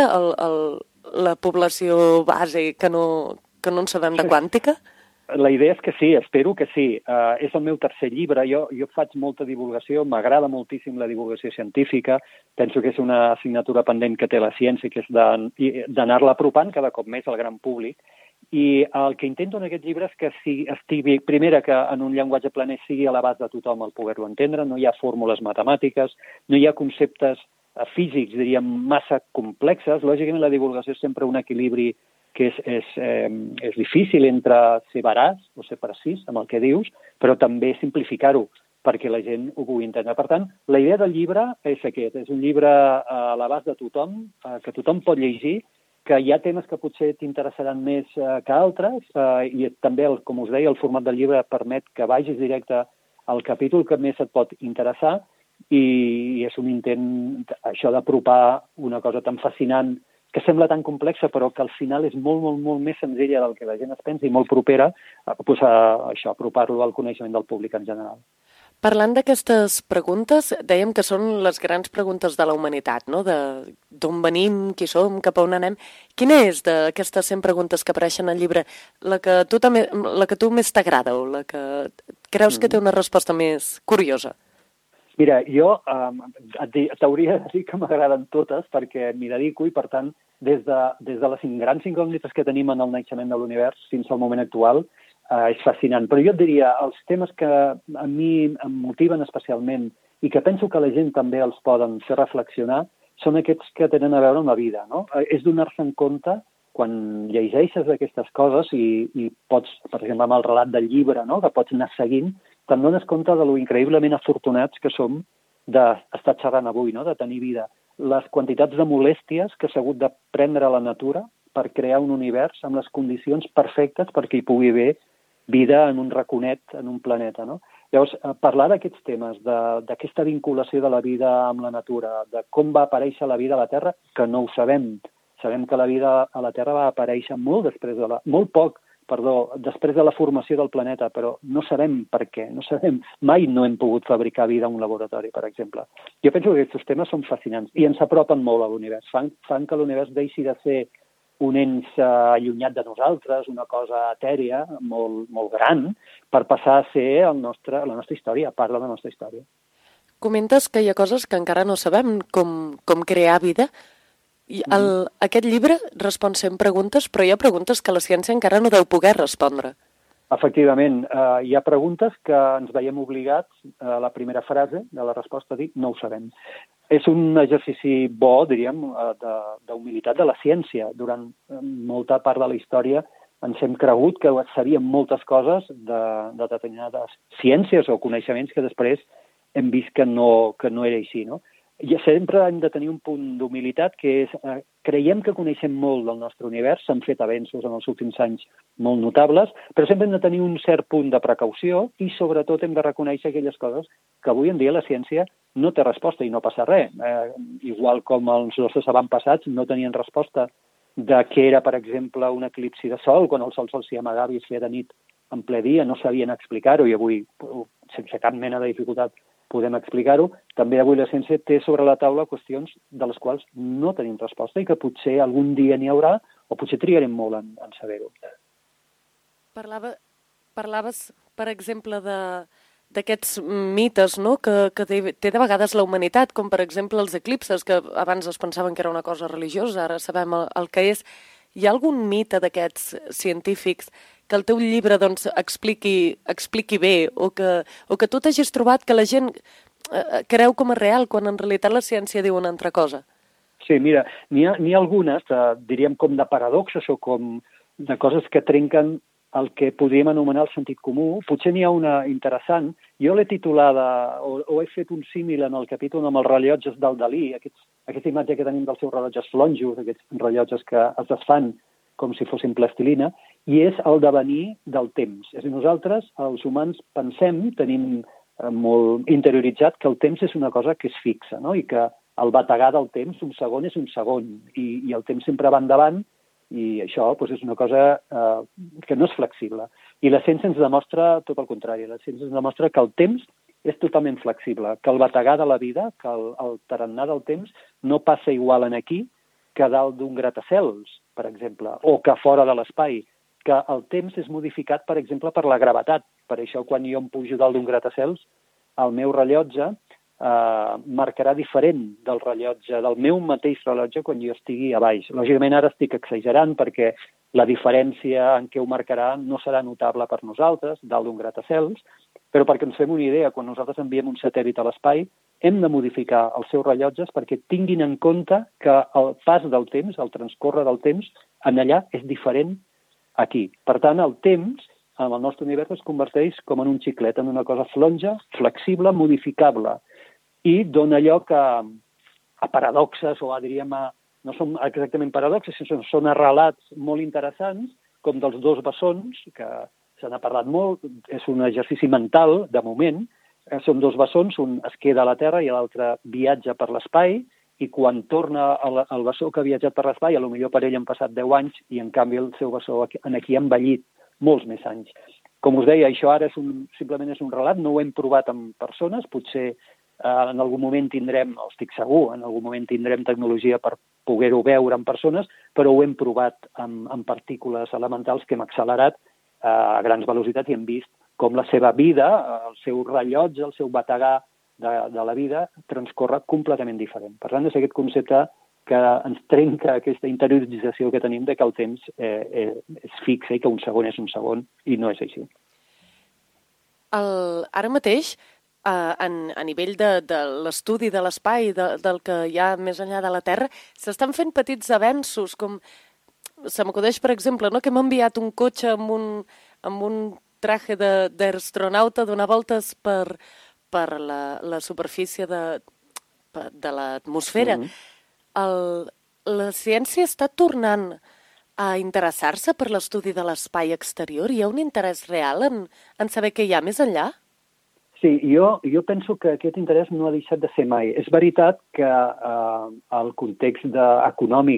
Speaker 2: la població base que no en sabem de quàntica?
Speaker 19: La idea és que sí, espero que sí. És el meu tercer llibre, jo faig molta divulgació, m'agrada moltíssim la divulgació científica, penso que és una assignatura pendent que té la ciència, que és d'anar-la apropant cada cop més al gran públic, i el que intento en aquest llibre és que estigui, primera, que en un llenguatge planer sigui a l'abast de tothom el poder-lo entendre, no hi ha fórmules matemàtiques, no hi ha conceptes físics, diríem, massa complexes. Lògicament la divulgació és sempre un equilibri que és difícil entre ser veraç o ser precís amb el que dius, però també simplificar-ho perquè la gent ho pugui entendre. Per tant, la idea del llibre és aquest, és un llibre a l'abast de tothom, que tothom pot llegir, que hi ha temes que potser t'interessaran més que altres, i també, com us deia, el format del llibre permet que vagis directe al capítol que més et pot interessar, i és un intent, això d'apropar una cosa tan fascinant que sembla tan complexa, però que al final és molt, molt, molt més senzilla del que la gent es pensa i molt propera, apropar-lo al coneixement del públic en general.
Speaker 2: Parlant d'aquestes preguntes, dèiem que són les grans preguntes de la humanitat, no? D'on venim, qui som, cap a on anem. Quina és d'aquestes 100 preguntes que apareixen al llibre la que a tu més t'agrada o la que creus que té una resposta més curiosa?
Speaker 19: Mira, jo t'hauria de dir que m'agraden totes perquè m'hi dedico i, per tant, des de les grans incògnites que tenim en el naixement de l'univers fins al moment actual, és fascinant. Però jo et diria, els temes que a mi em motiven especialment i que penso que la gent també els poden fer reflexionar són aquests que tenen a veure amb la vida, no? És donar-se en compte, quan llegeixes aquestes coses i pots, per exemple, amb el relat del llibre, no?, que pots anar seguint, te'n dones compte de lo increïblement afortunats que som d'estar xerrant avui, no?, de tenir vida. Les quantitats de molèsties que s'ha hagut de prendre a la natura per crear un univers amb les condicions perfectes perquè hi pugui haver vida en un raconet, en un planeta, no? Llavors, parlar d'aquests temes, d'aquesta vinculació de la vida amb la natura, de com va aparèixer la vida a la Terra, que no ho sabem Sabem que la vida a la Terra va aparèixer després de la formació del planeta, però no sabem per què, mai no hem pogut fabricar vida en un laboratori, per exemple. Jo penso que aquests temes són fascinants i ens apropen molt a l'univers, fan que l'univers deixi de ser un ens allunyat de nosaltres, una cosa etèria, molt, molt gran, per passar a ser la nostra història, part de la nostra història.
Speaker 2: Comentes que hi ha coses que encara no sabem com crear vida. Aquest llibre respon 100 preguntes, però hi ha preguntes que la ciència encara no deu poder respondre.
Speaker 19: Efectivament, hi ha preguntes que ens veiem obligats a la primera frase de la resposta a dir no ho sabem. És un exercici bo, diríem, d'humilitat de la ciència. Durant molta part de la història ens hem cregut que sabíem moltes coses de determinades ciències o coneixements que després hem vist que no era així, no? I sempre hem de tenir un punt d'humilitat, que és, creiem que coneixem molt del nostre univers, s'han fet avenços en els últims anys molt notables, però sempre hem de tenir un cert punt de precaució i sobretot hem de reconèixer aquelles coses que avui en dia la ciència no té resposta i no passa res. Igual com els nostres avantpassats no tenien resposta de què era, per exemple, un eclipsi de sol, quan el sol s'hi amagava i es feia de nit en ple dia, no sabien explicar-ho i avui, sense cap mena de dificultat, podem explicar-ho. També avui la ciència té sobre la taula qüestions de les quals no tenim resposta i que potser algun dia n'hi haurà o potser trigarem molt en saber-ho.
Speaker 2: Parlaves, per exemple, d'aquests mites, no?, que té de vegades la humanitat, com per exemple els eclipses, que abans es pensaven que era una cosa religiosa, ara sabem el que és. Hi ha algun mite d'aquests científics que el teu llibre expliqui bé o que tu t'hagis trobat que la gent creu com a real quan en realitat la ciència diu una altra cosa?
Speaker 19: Sí, mira, n'hi ha algunes, diríem com de paradoxes o com de coses que trenquen el que podríem anomenar el sentit comú. Potser n'hi ha una interessant. Jo l'he titulada, o he fet un símil en el capítol amb els rellotges del Dalí, aquesta imatge que tenim dels seus rellotges flonjos, aquests rellotges que es desfan com si fossin plastilina, i és el devenir del temps. És a dir, nosaltres, els humans, tenim molt interioritzat que el temps és una cosa que és fixa, no? I que el bategar del temps, un segon és un segon, i el temps sempre va endavant, i això és una cosa que no és flexible. I la ciència ens demostra tot el contrari. La ciència ens demostra que el temps és totalment flexible, que el bategar de la vida, que el tarannà del temps no passa igual en aquí que dalt d'un gratacels, per exemple, o que fora de l'espai, que el temps és modificat, per exemple, per la gravetat. Per això, quan jo em pujo dalt d'un gratacels, el meu rellotge marcarà diferent del meu mateix rellotge quan jo estigui a baix. Lògicament, ara estic exagerant perquè la diferència en què ho marcarà no serà notable per nosaltres, dalt d'un gratacels, però perquè ens fem una idea, quan nosaltres enviem un satèl·lit a l'espai, hem de modificar els seus rellotges perquè tinguin en compte que el pas del temps, el transcórrer del temps, en allà és diferent aquí. Per tant, el temps, en el nostre univers, es converteix com en un xiclet, en una cosa flonja, flexible, modificable, i dona lloc a paradoxes, o diríem, no són exactament paradoxes, sinó són relats molt interessants, com dels dos bessons, que se n'ha parlat molt, és un exercici mental, de moment. Són dos bessons, un es queda a la Terra i l'altre viatja per l'espai, i quan torna el bessó que ha viatjat per l'espai, potser per ell han passat 10 anys i en canvi el seu bessó aquí ha envellit molts més anys. Com us deia, això ara simplement és un relat, no ho hem provat amb persones, potser en algun moment tindrem, o estic segur, en algun moment tindrem tecnologia per poder-ho veure en persones, però ho hem provat amb partícules elementals que hem accelerat a grans velocitats i hem vist com la seva vida, el seu rellotge, el seu bategar de la vida transcorre completament diferent. Per tant, és aquest concepte que ens trenca aquesta interiorització que tenim de que el temps és fixe i que un segon és un segon, i no és així.
Speaker 2: Ara mateix, a nivell de l'estudi de l'espai, del que hi ha més enllà de la Terra, s'estan fent petits avenços, com se m'acudeix, per exemple, no? Que hem enviat un cotxe amb un traje d'astronauta a donar voltes per la superfície de l'atmosfera. La ciència està tornant a interessar-se per l'estudi de l'espai exterior? Hi ha un interès real en saber què hi ha més enllà?
Speaker 19: Sí, jo penso que aquest interès no ha deixat de ser mai. És veritat que el context econòmic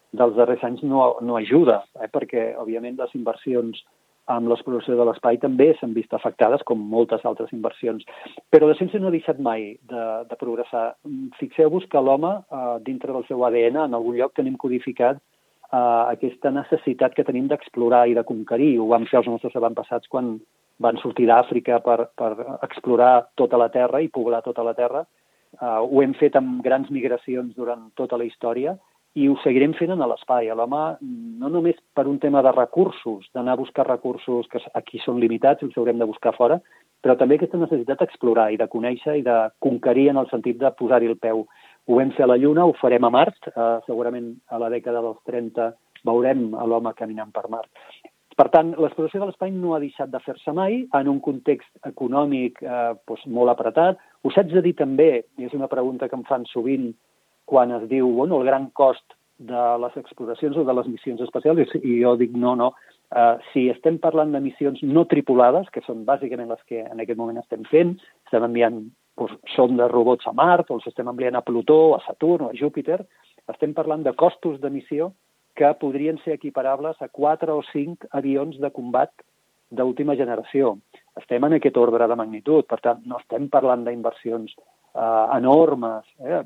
Speaker 19: dels darrers anys no ajuda, perquè, òbviament, les inversions amb l'exploració de l'espai també s'han vist afectades, com moltes altres inversions. Però la ciència no ha deixat mai de progressar. Fixeu-vos que l'home, dintre del seu ADN, en algun lloc tenim codificat aquesta necessitat que tenim d'explorar i de conquerir. Ho vam fer els nostres avantpassats quan van sortir d'Àfrica per explorar tota la Terra i poblar tota la Terra. Ho hem fet amb grans migracions durant tota la història i ho seguirem fent en l'espai. L'home, no només per un tema de recursos, d'anar a buscar recursos que aquí són limitats i els haurem de buscar fora, però també aquesta necessitat d'explorar i de conèixer i de conquerir en el sentit de posar-hi el peu. Ho vam fer a la Lluna, ho farem a Mart, segurament a la dècada dels 30 veurem a l'home caminant per Mart. Per tant, l'exploració de l'espai no ha deixat de fer-se mai en un context econòmic molt apretat. Us haig de dir també, i és una pregunta que em fan sovint quan es diu el gran cost de les exploracions o de les missions espacials, i jo dic no. Si estem parlant de missions no tripulades, que són bàsicament les que en aquest moment estem fent, estem enviant sondes robots a Mart, o els estem enviant a Plutó, a Saturn o a Júpiter, estem parlant de costos de missió que podrien ser equiparables a 4 o 5 avions de combat d'última generació. Estem en aquest ordre de magnitud, per tant, no estem parlant d'inversions enormes.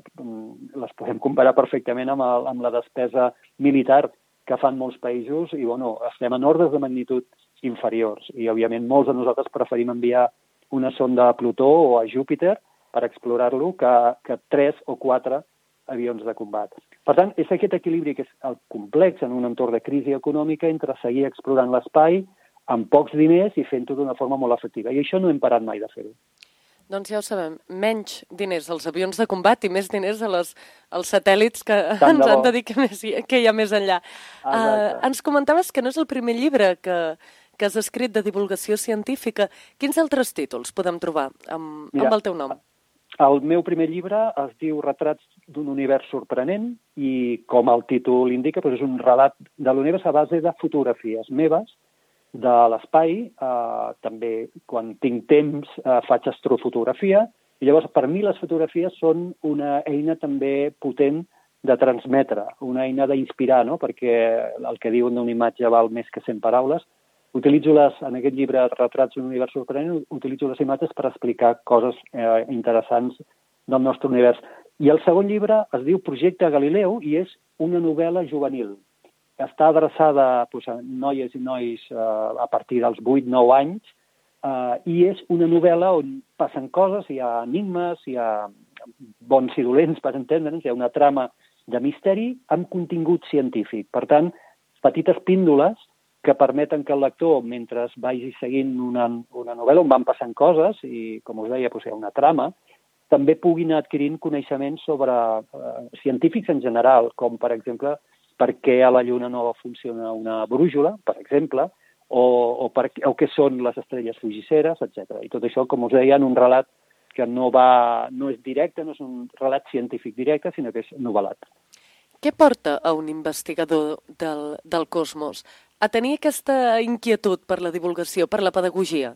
Speaker 19: Les podem comparar perfectament amb la despesa militar que fan molts països i estem en ordres de magnitud inferiors. I, òbviament, molts de nosaltres preferim enviar una sonda a Plutó o a Júpiter per explorar-lo que 3 o 4 avions de combat. Per tant, és aquest equilibri que és el complex en un entorn de crisi econòmica entre seguir explorant l'espai amb pocs diners i fent-ho d'una forma molt efectiva. I això no hem parat mai de fer-ho.
Speaker 2: Doncs ja ho sabem, menys diners als avions de combat i més diners als satèl·lits que ens han de dir que hi ha més enllà. Ens comentaves que no és el primer llibre que has escrit de divulgació científica. Quins altres títols podem trobar amb el teu nom?
Speaker 19: El meu primer llibre es diu Retrats d'un univers sorprenent i, com el títol indica, és un relat de l'univers a base de fotografies meves de l'espai. També, quan tinc temps, faig astrofotografia. I llavors, per mi, les fotografies són una eina també potent de transmetre, una eina d'inspirar, no? Perquè el que diuen d'una imatge val més que 100 paraules. En aquest llibre, Retrats d'un univers sorprenent, utilitzo les imatges per explicar coses interessants del nostre univers. I el segon llibre es diu Projecte Galileu i és una novel·la juvenil. Està adreçada a noies i nois a partir dels 8-9 anys i és una novel·la on passen coses, hi ha enigmes, hi ha bons i dolents, per entendre'ns, hi ha una trama de misteri amb contingut científic. Per tant, petites píndoles que permeten que el lector, mentre vagi seguint una novel·la on van passant coses i, com us deia, hi ha una trama, també pugui anar adquirint coneixements sobre científics en general, com, per exemple, per què a la Lluna no funciona una brújula, per exemple, o què són les estrelles fugisseres, etc. I tot això, com us deia, en un relat que no és directe, no és un relat científic directe, sinó que és novel·lat.
Speaker 2: Què porta a un investigador del cosmos a tenir aquesta inquietud per la divulgació, per la pedagogia?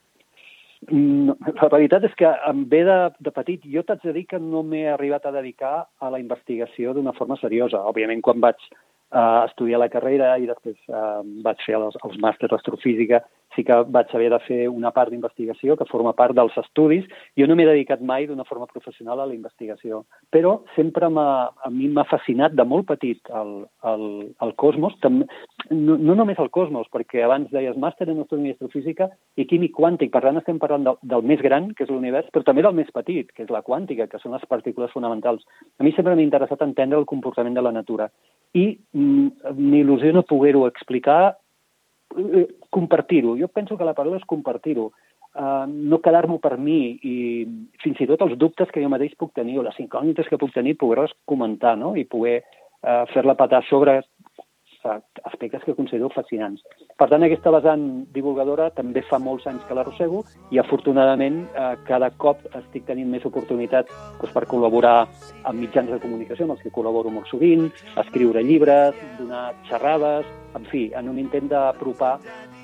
Speaker 19: La veritat és que em ve de petit. Jo t'haig de dir que no m'he arribat a dedicar a la investigació d'una forma seriosa. Òbviament, quan vaig estudiar la carrera i després vaig fer els màsters d'astrofísica, sí que vaig haver de fer una part d'investigació que forma part dels estudis. Jo no m'he dedicat mai d'una forma professional a la investigació, però sempre a mi m'ha fascinat de molt petit el cosmos, no només el cosmos, perquè abans deies màster en astronomia i astrofísica i químic quàntic, per tant estem parlant del més gran, que és l'univers, però també del més petit, que és la quàntica, que són les partícules fonamentals. A mi sempre m'ha interessat entendre el comportament de la natura i m'il·lusiona poder-ho explicar, compartir-ho. Jo penso que la paraula és compartir-ho, no quedar-m'ho per mi i fins i tot els dubtes que jo mateix puc tenir o les incògnites que puc tenir, poder-les comentar, no? I poder fer-la petar sobre aspectes que considero fascinants. Per tant, aquesta vessant divulgadora també fa molts anys que l'arrossego i, afortunadament, cada cop estic tenint més oportunitat per col·laborar amb mitjans de comunicació amb els que col·laboro molt sovint, escriure llibres, donar xerrades, en fi, en un intent d'apropar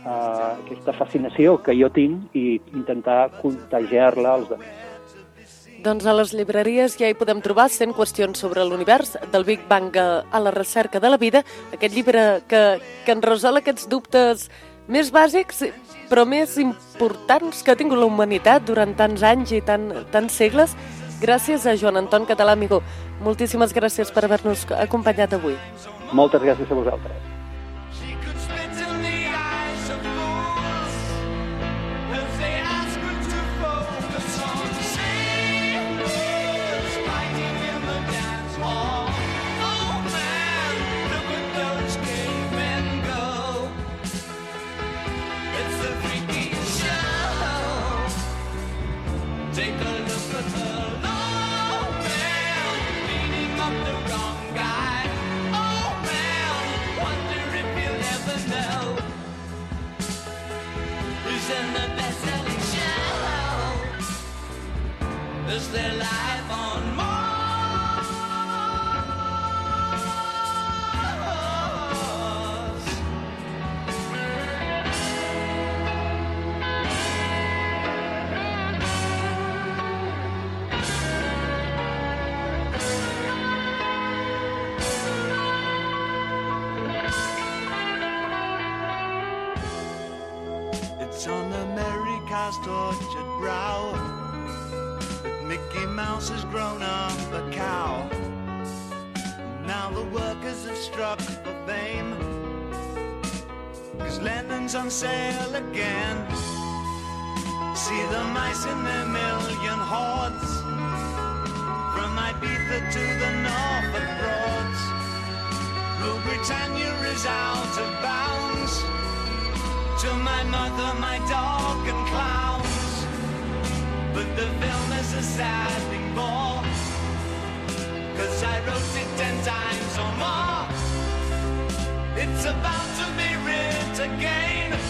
Speaker 19: aquesta fascinació que jo tinc i intentar contagiar-la als altres.
Speaker 2: Doncs a les llibreries ja hi podem trobar 100 qüestions sobre l'univers, del Big Bang a la recerca de la vida, aquest llibre que ens resol aquests dubtes més bàsics, però més importants que ha tingut la humanitat durant tants anys i tants segles. Gràcies a Joan Anton Català Amigó. Moltíssimes gràcies per haver-nos acompanyat avui.
Speaker 19: Moltes gràcies a vosaltres.
Speaker 18: Is there life on Mars? It's on America's tortured brow. Mickey Mouse has grown up a cow. Now the workers have struck for fame, 'cause Lennon's on sale again. See the mice in their million hordes, from Ibiza to the Norfolk Broads. Rule Britannia is out of bounds, to my mother, my dog and clowns. But the film is a sad thing more, 'cause I wrote it 10 times or more. It's about to be writ again.